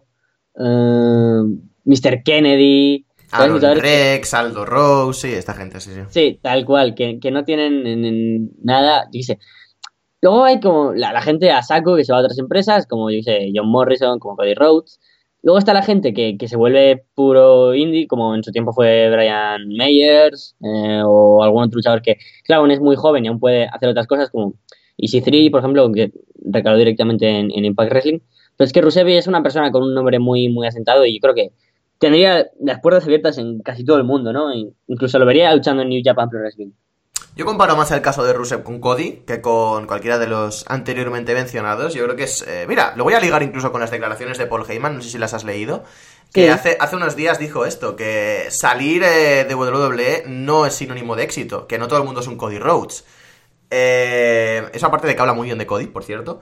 Mr. Kennedy, todos Aaron luchadores que, Rex, Aldo Rose, sí, esta gente, sí, sí. sí, tal cual, que no tienen nada, yo qué sé. Luego hay como la gente a saco que se va a otras empresas, como yo qué sé, John Morrison, como Cody Rhodes. Luego está la gente que se vuelve puro indie, como en su tiempo fue Brian Myers, o algún otro luchador que, claro, aún es muy joven y aún puede hacer otras cosas, como EC3, por ejemplo, que recaló directamente en Impact Wrestling. Pero es que Rusev es una persona con un nombre muy, muy asentado y yo creo que tendría las puertas abiertas en casi todo el mundo, ¿no? Incluso lo vería luchando en New Japan Pro Wrestling. Yo comparo más el caso de Rusev con Cody que con cualquiera de los anteriormente mencionados. Yo creo que es... mira, lo voy a ligar incluso con las declaraciones de Paul Heyman, no sé si las has leído, que Sí. hace unos días dijo esto, que salir de WWE no es sinónimo de éxito, que no todo el mundo es un Cody Rhodes. Eso aparte de que habla muy bien de Cody, por cierto.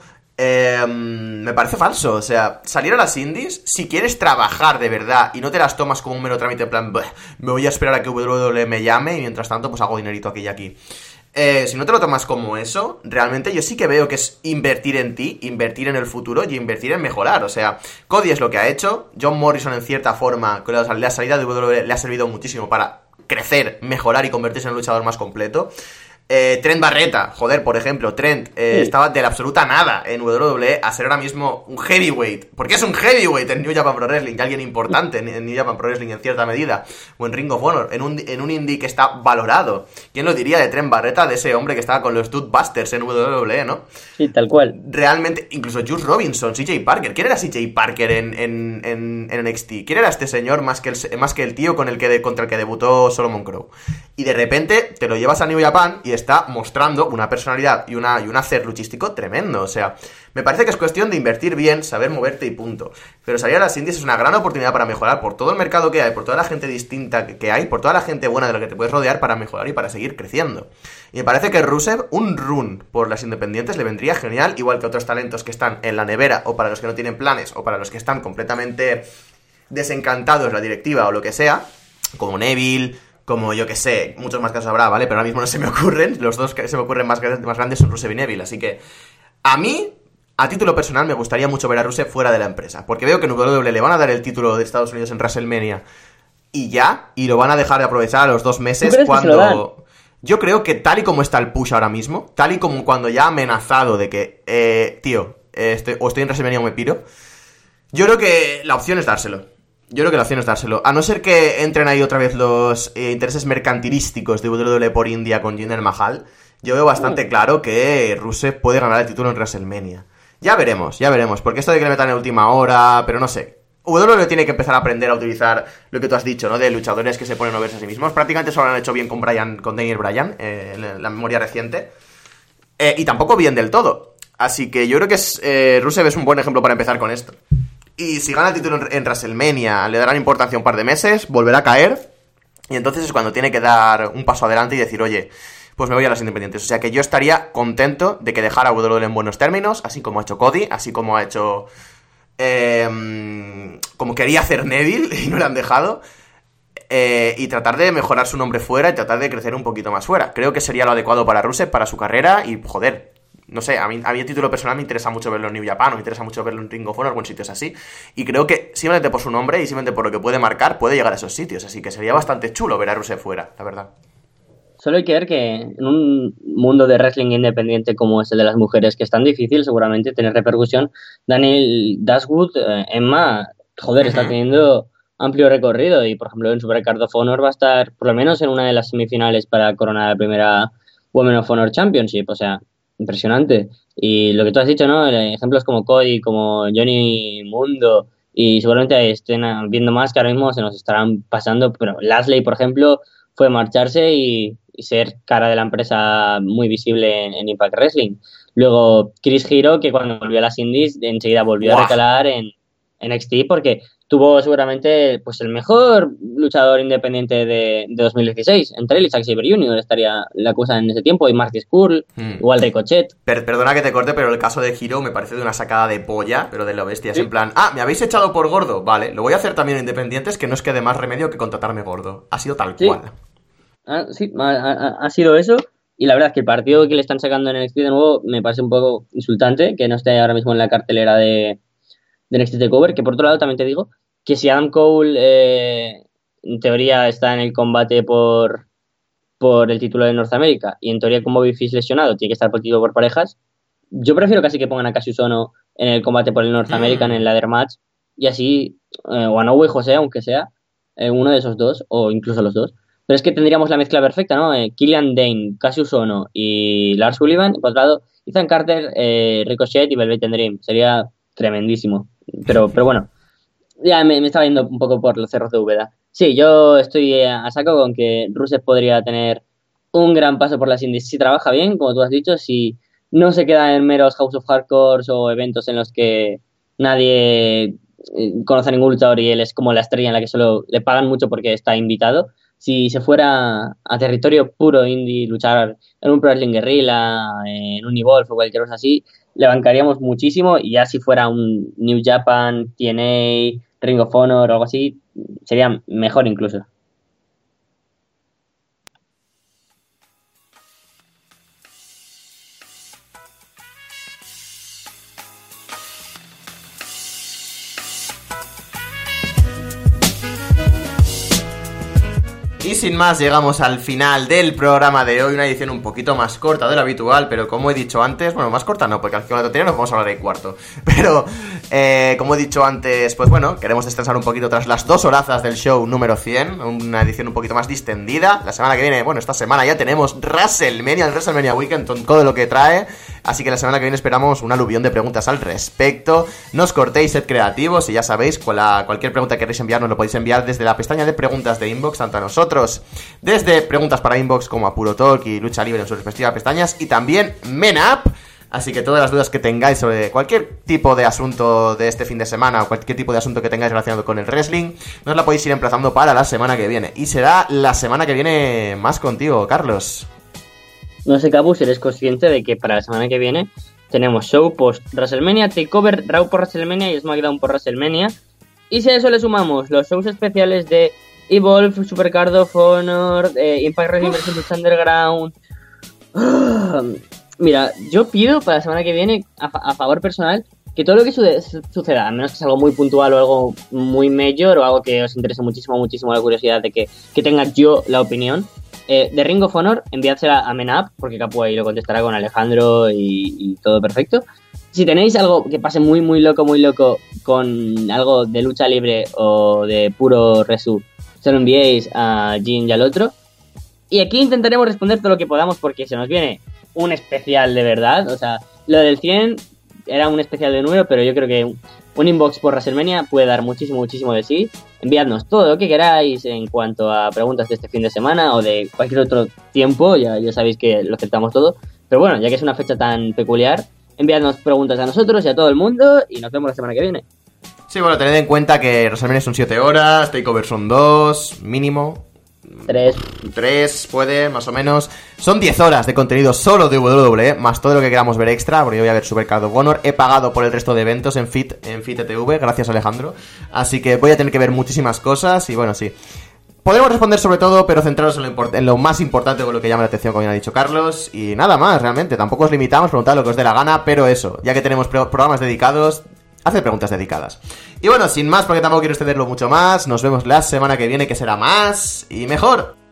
Me parece falso. O sea, salir a las indies, si quieres trabajar de verdad y no te las tomas como un mero trámite en plan, me voy a esperar a que WWE me llame y mientras tanto pues hago dinerito aquí y aquí. Si no te lo tomas como eso, realmente yo sí que veo que es invertir en ti, invertir en el futuro y invertir en mejorar. O sea, Cody es lo que ha hecho. John Morrison, en cierta forma, con la salida de WWE le ha servido muchísimo para crecer, mejorar y convertirse en un luchador más completo. Trent Barreta, joder, por ejemplo, Trent estaba de la absoluta nada en WWE a ser ahora mismo un heavyweight. Porque es un heavyweight en New Japan Pro Wrestling, alguien importante en New Japan Pro Wrestling en cierta medida, o en Ring of Honor, en un indie que está valorado. ¿Quién lo diría de Trent Barreta, de ese hombre que estaba con los Busters en WWE, ¿no? Sí, tal cual. Realmente, incluso Juice Robinson, CJ Parker. ¿Quién era CJ Parker en NXT? ¿Quién era este señor más que el tío contra el que debutó Solomon Crowe? Y de repente te lo llevas a New Japan y está mostrando una personalidad y un hacer luchístico tremendo. O sea, me parece que es cuestión de invertir bien, saber moverte y punto. Pero salir a las indies es una gran oportunidad para mejorar por todo el mercado que hay, por toda la gente distinta que hay, por toda la gente buena de la que te puedes rodear para mejorar y para seguir creciendo. Y me parece que Rusev, un run por las independientes le vendría genial, igual que otros talentos que están en la nevera, o para los que no tienen planes, o para los que están completamente desencantados la directiva o lo que sea, como Neville, como yo que sé, muchos más casos habrá, ¿vale? Pero ahora mismo no se me ocurren, los dos que se me ocurren más grandes son Rusev y Neville, así que a mí, a título personal, me gustaría mucho ver a Rusev fuera de la empresa, porque veo que en WWE le van a dar el título de Estados Unidos en WrestleMania y ya, y lo van a dejar de aprovechar a los 2 meses ¿Tú crees que se lo dan? cuando... Yo creo que tal y como está el push ahora mismo, tal y como cuando ya ha amenazado de que, o estoy en WrestleMania o me piro, yo creo que la opción es dárselo. A no ser que entren ahí otra vez los intereses mercantilísticos de WWE por India con Jinder Mahal, yo veo bastante claro que Rusev puede ganar el título en WrestleMania. Ya veremos, porque esto de que le metan en última hora, pero no sé. WWE tiene que empezar a aprender a utilizar lo que tú has dicho, ¿no? De luchadores que se ponen overs a sí mismos. Prácticamente solo lo han hecho bien con Daniel Bryan, en la memoria reciente. Y tampoco bien del todo. Así que yo creo que Rusev es un buen ejemplo para empezar con esto. Y si gana el título en WrestleMania, le darán importancia un par de meses, volverá a caer. Y entonces es cuando tiene que dar un paso adelante y decir, oye, pues me voy a las independientes. O sea que yo estaría contento de que dejara a WWE en buenos términos, así como ha hecho Cody, así como ha hecho... como quería hacer Neville y no le han dejado. Y tratar de mejorar su nombre fuera y tratar de crecer un poquito más fuera. Creo que sería lo adecuado para Rusev, para su carrera y, joder, no sé, a mí a título personal me interesa mucho verlo en New Japan, o me interesa mucho verlo en Ring of Honor o en sitios así. Y creo que simplemente por su nombre y simplemente por lo que puede marcar, puede llegar a esos sitios. Así que sería bastante chulo ver a Rusev fuera, la verdad. Solo hay que ver que en un mundo de wrestling independiente como es el de las mujeres, que es tan difícil seguramente tener repercusión, Daniel Dashwood, Emma, joder, está teniendo amplio recorrido y, por ejemplo, en Supercard of Honor va a estar por lo menos en una de las semifinales para coronar la primera Women of Honor Championship, o sea, impresionante. Y lo que tú has dicho, ¿no? Ejemplos como Cody, como Johnny Mundo, y seguramente estén viendo más que ahora mismo se nos estarán pasando, pero Lashley, por ejemplo, fue marcharse y ser cara de la empresa muy visible en Impact Wrestling. Luego Chris Hero, que cuando volvió a las indies enseguida volvió a recalar en NXT porque tuvo seguramente pues el mejor luchador independiente de 2016. Entre él y Zack Sabre Jr. estaría la cosa en ese tiempo, y Marty Scurll, igual Ricochet. Perdona que te corte, pero el caso de Hero me parece de una sacada de polla, pero de lo bestia. Es en plan, me habéis echado por gordo, vale, lo voy a hacer también independientes, que no os quede más remedio que contratarme gordo. Ha sido tal cual. Sí, ha sido eso. Y la verdad es que el partido que le están sacando en NXT de nuevo me parece un poco insultante, que no esté ahora mismo en la cartelera de NXT TakeOver, que por otro lado también te digo que si Adam Cole en teoría está en el combate por el título de Norteamérica, y en teoría con Bobby Fish lesionado tiene que estar por el título por parejas, yo prefiero casi que pongan a Cassius Ohno en el combate por el Norteamérica en el ladder match, y así, o a Noah y José, aunque sea uno de esos dos, o incluso los dos. Pero es que tendríamos la mezcla perfecta, ¿no? Killian Dane, Cassius Ohno y Lars Sullivan, y por otro lado Ethan Carter, Ricochet y Velvet Dream. Sería tremendísimo. Pero bueno, ya me estaba yendo un poco por los cerros de Úbeda. Sí, yo estoy a saco con que Rusev podría tener un gran paso por las indies si trabaja bien, como tú has dicho, si no se queda en meros House of Hardcore o eventos en los que nadie conoce a ningún luchador y él es como la estrella en la que solo le pagan mucho porque está invitado. Si se fuera a territorio puro indie, luchar en un Pro Wrestling Guerrilla, en un Evolve o cualquier cosa así, le bancaríamos muchísimo, y ya si fuera un New Japan, TNA, Ring of Honor o algo así, sería mejor incluso. Y sin más, llegamos al final del programa de hoy, una edición un poquito más corta de lo habitual, pero como he dicho antes, bueno, más corta no, porque al final de la tontería nos vamos a hablar ahí cuarto, pero como he dicho antes, pues bueno, queremos descansar un poquito tras las 2 horazas del show número 100, una edición un poquito más distendida. La semana que viene, bueno, esta semana ya tenemos WrestleMania, el WrestleMania Weekend, con todo lo que trae, así que la semana que viene esperamos un aluvión de preguntas al respecto. No os cortéis, sed creativos, y ya sabéis, cualquier pregunta que queréis enviarnos lo podéis enviar desde la pestaña de preguntas de Inbox, tanto a nosotros desde preguntas para Inbox como a Puro Talk y Lucha Libre en sus respectivas pestañas, y también Men Up. Así que todas las dudas que tengáis sobre cualquier tipo de asunto de este fin de semana, o cualquier tipo de asunto que tengáis relacionado con el wrestling, nos la podéis ir emplazando para la semana que viene. Y será la semana que viene más contigo, Carlos. No sé, Cabu, si eres consciente de que para la semana que viene tenemos show post WrestleMania, Takeover, Raw por WrestleMania y SmackDown por WrestleMania. Y si a eso le sumamos los shows especiales de Evolve, Supercard of Honor, Impact Wrestling vs Lucha Underground. Mira, yo pido para la semana que viene, a favor personal, que todo lo que suceda, a menos que sea algo muy puntual o algo muy mayor o algo que os interese muchísimo la curiosidad de que tenga yo la opinión, de Ring of Honor, enviádsela a Men Up, porque Capu ahí lo contestará con Alejandro y todo perfecto. Si tenéis algo que pase muy loco con algo de lucha libre o de puro resu, se lo enviéis a Jin y al otro. Y aquí intentaremos responder todo lo que podamos, porque se nos viene un especial de verdad. O sea, lo del 100 era un especial de número, pero yo creo que un inbox por WrestleMania puede dar muchísimo de sí. Enviadnos todo lo que queráis en cuanto a preguntas de este fin de semana o de cualquier otro tiempo. Ya sabéis que lo aceptamos todo. Pero bueno, ya que es una fecha tan peculiar, enviadnos preguntas a nosotros y a todo el mundo, y nos vemos la semana que viene. Sí, bueno, tened en cuenta que WrestleMania son 7 horas, Takeover son 2, mínimo. 3 puede, más o menos. Son 10 horas de contenido solo de WWE, más todo lo que queramos ver extra, porque yo voy a ver Supercard of Honor. He pagado por el resto de eventos en Fit TV, gracias Alejandro. Así que voy a tener que ver muchísimas cosas, y bueno, sí. Podemos responder sobre todo, pero centraros en lo más importante, con lo que llama la atención, como ya ha dicho Carlos. Y nada más, realmente, tampoco os limitamos, preguntad lo que os dé la gana, pero eso, ya que tenemos programas dedicados, haced preguntas dedicadas. Y bueno, sin más, porque tampoco quiero extenderlo mucho más, nos vemos la semana que viene, que será más y mejor.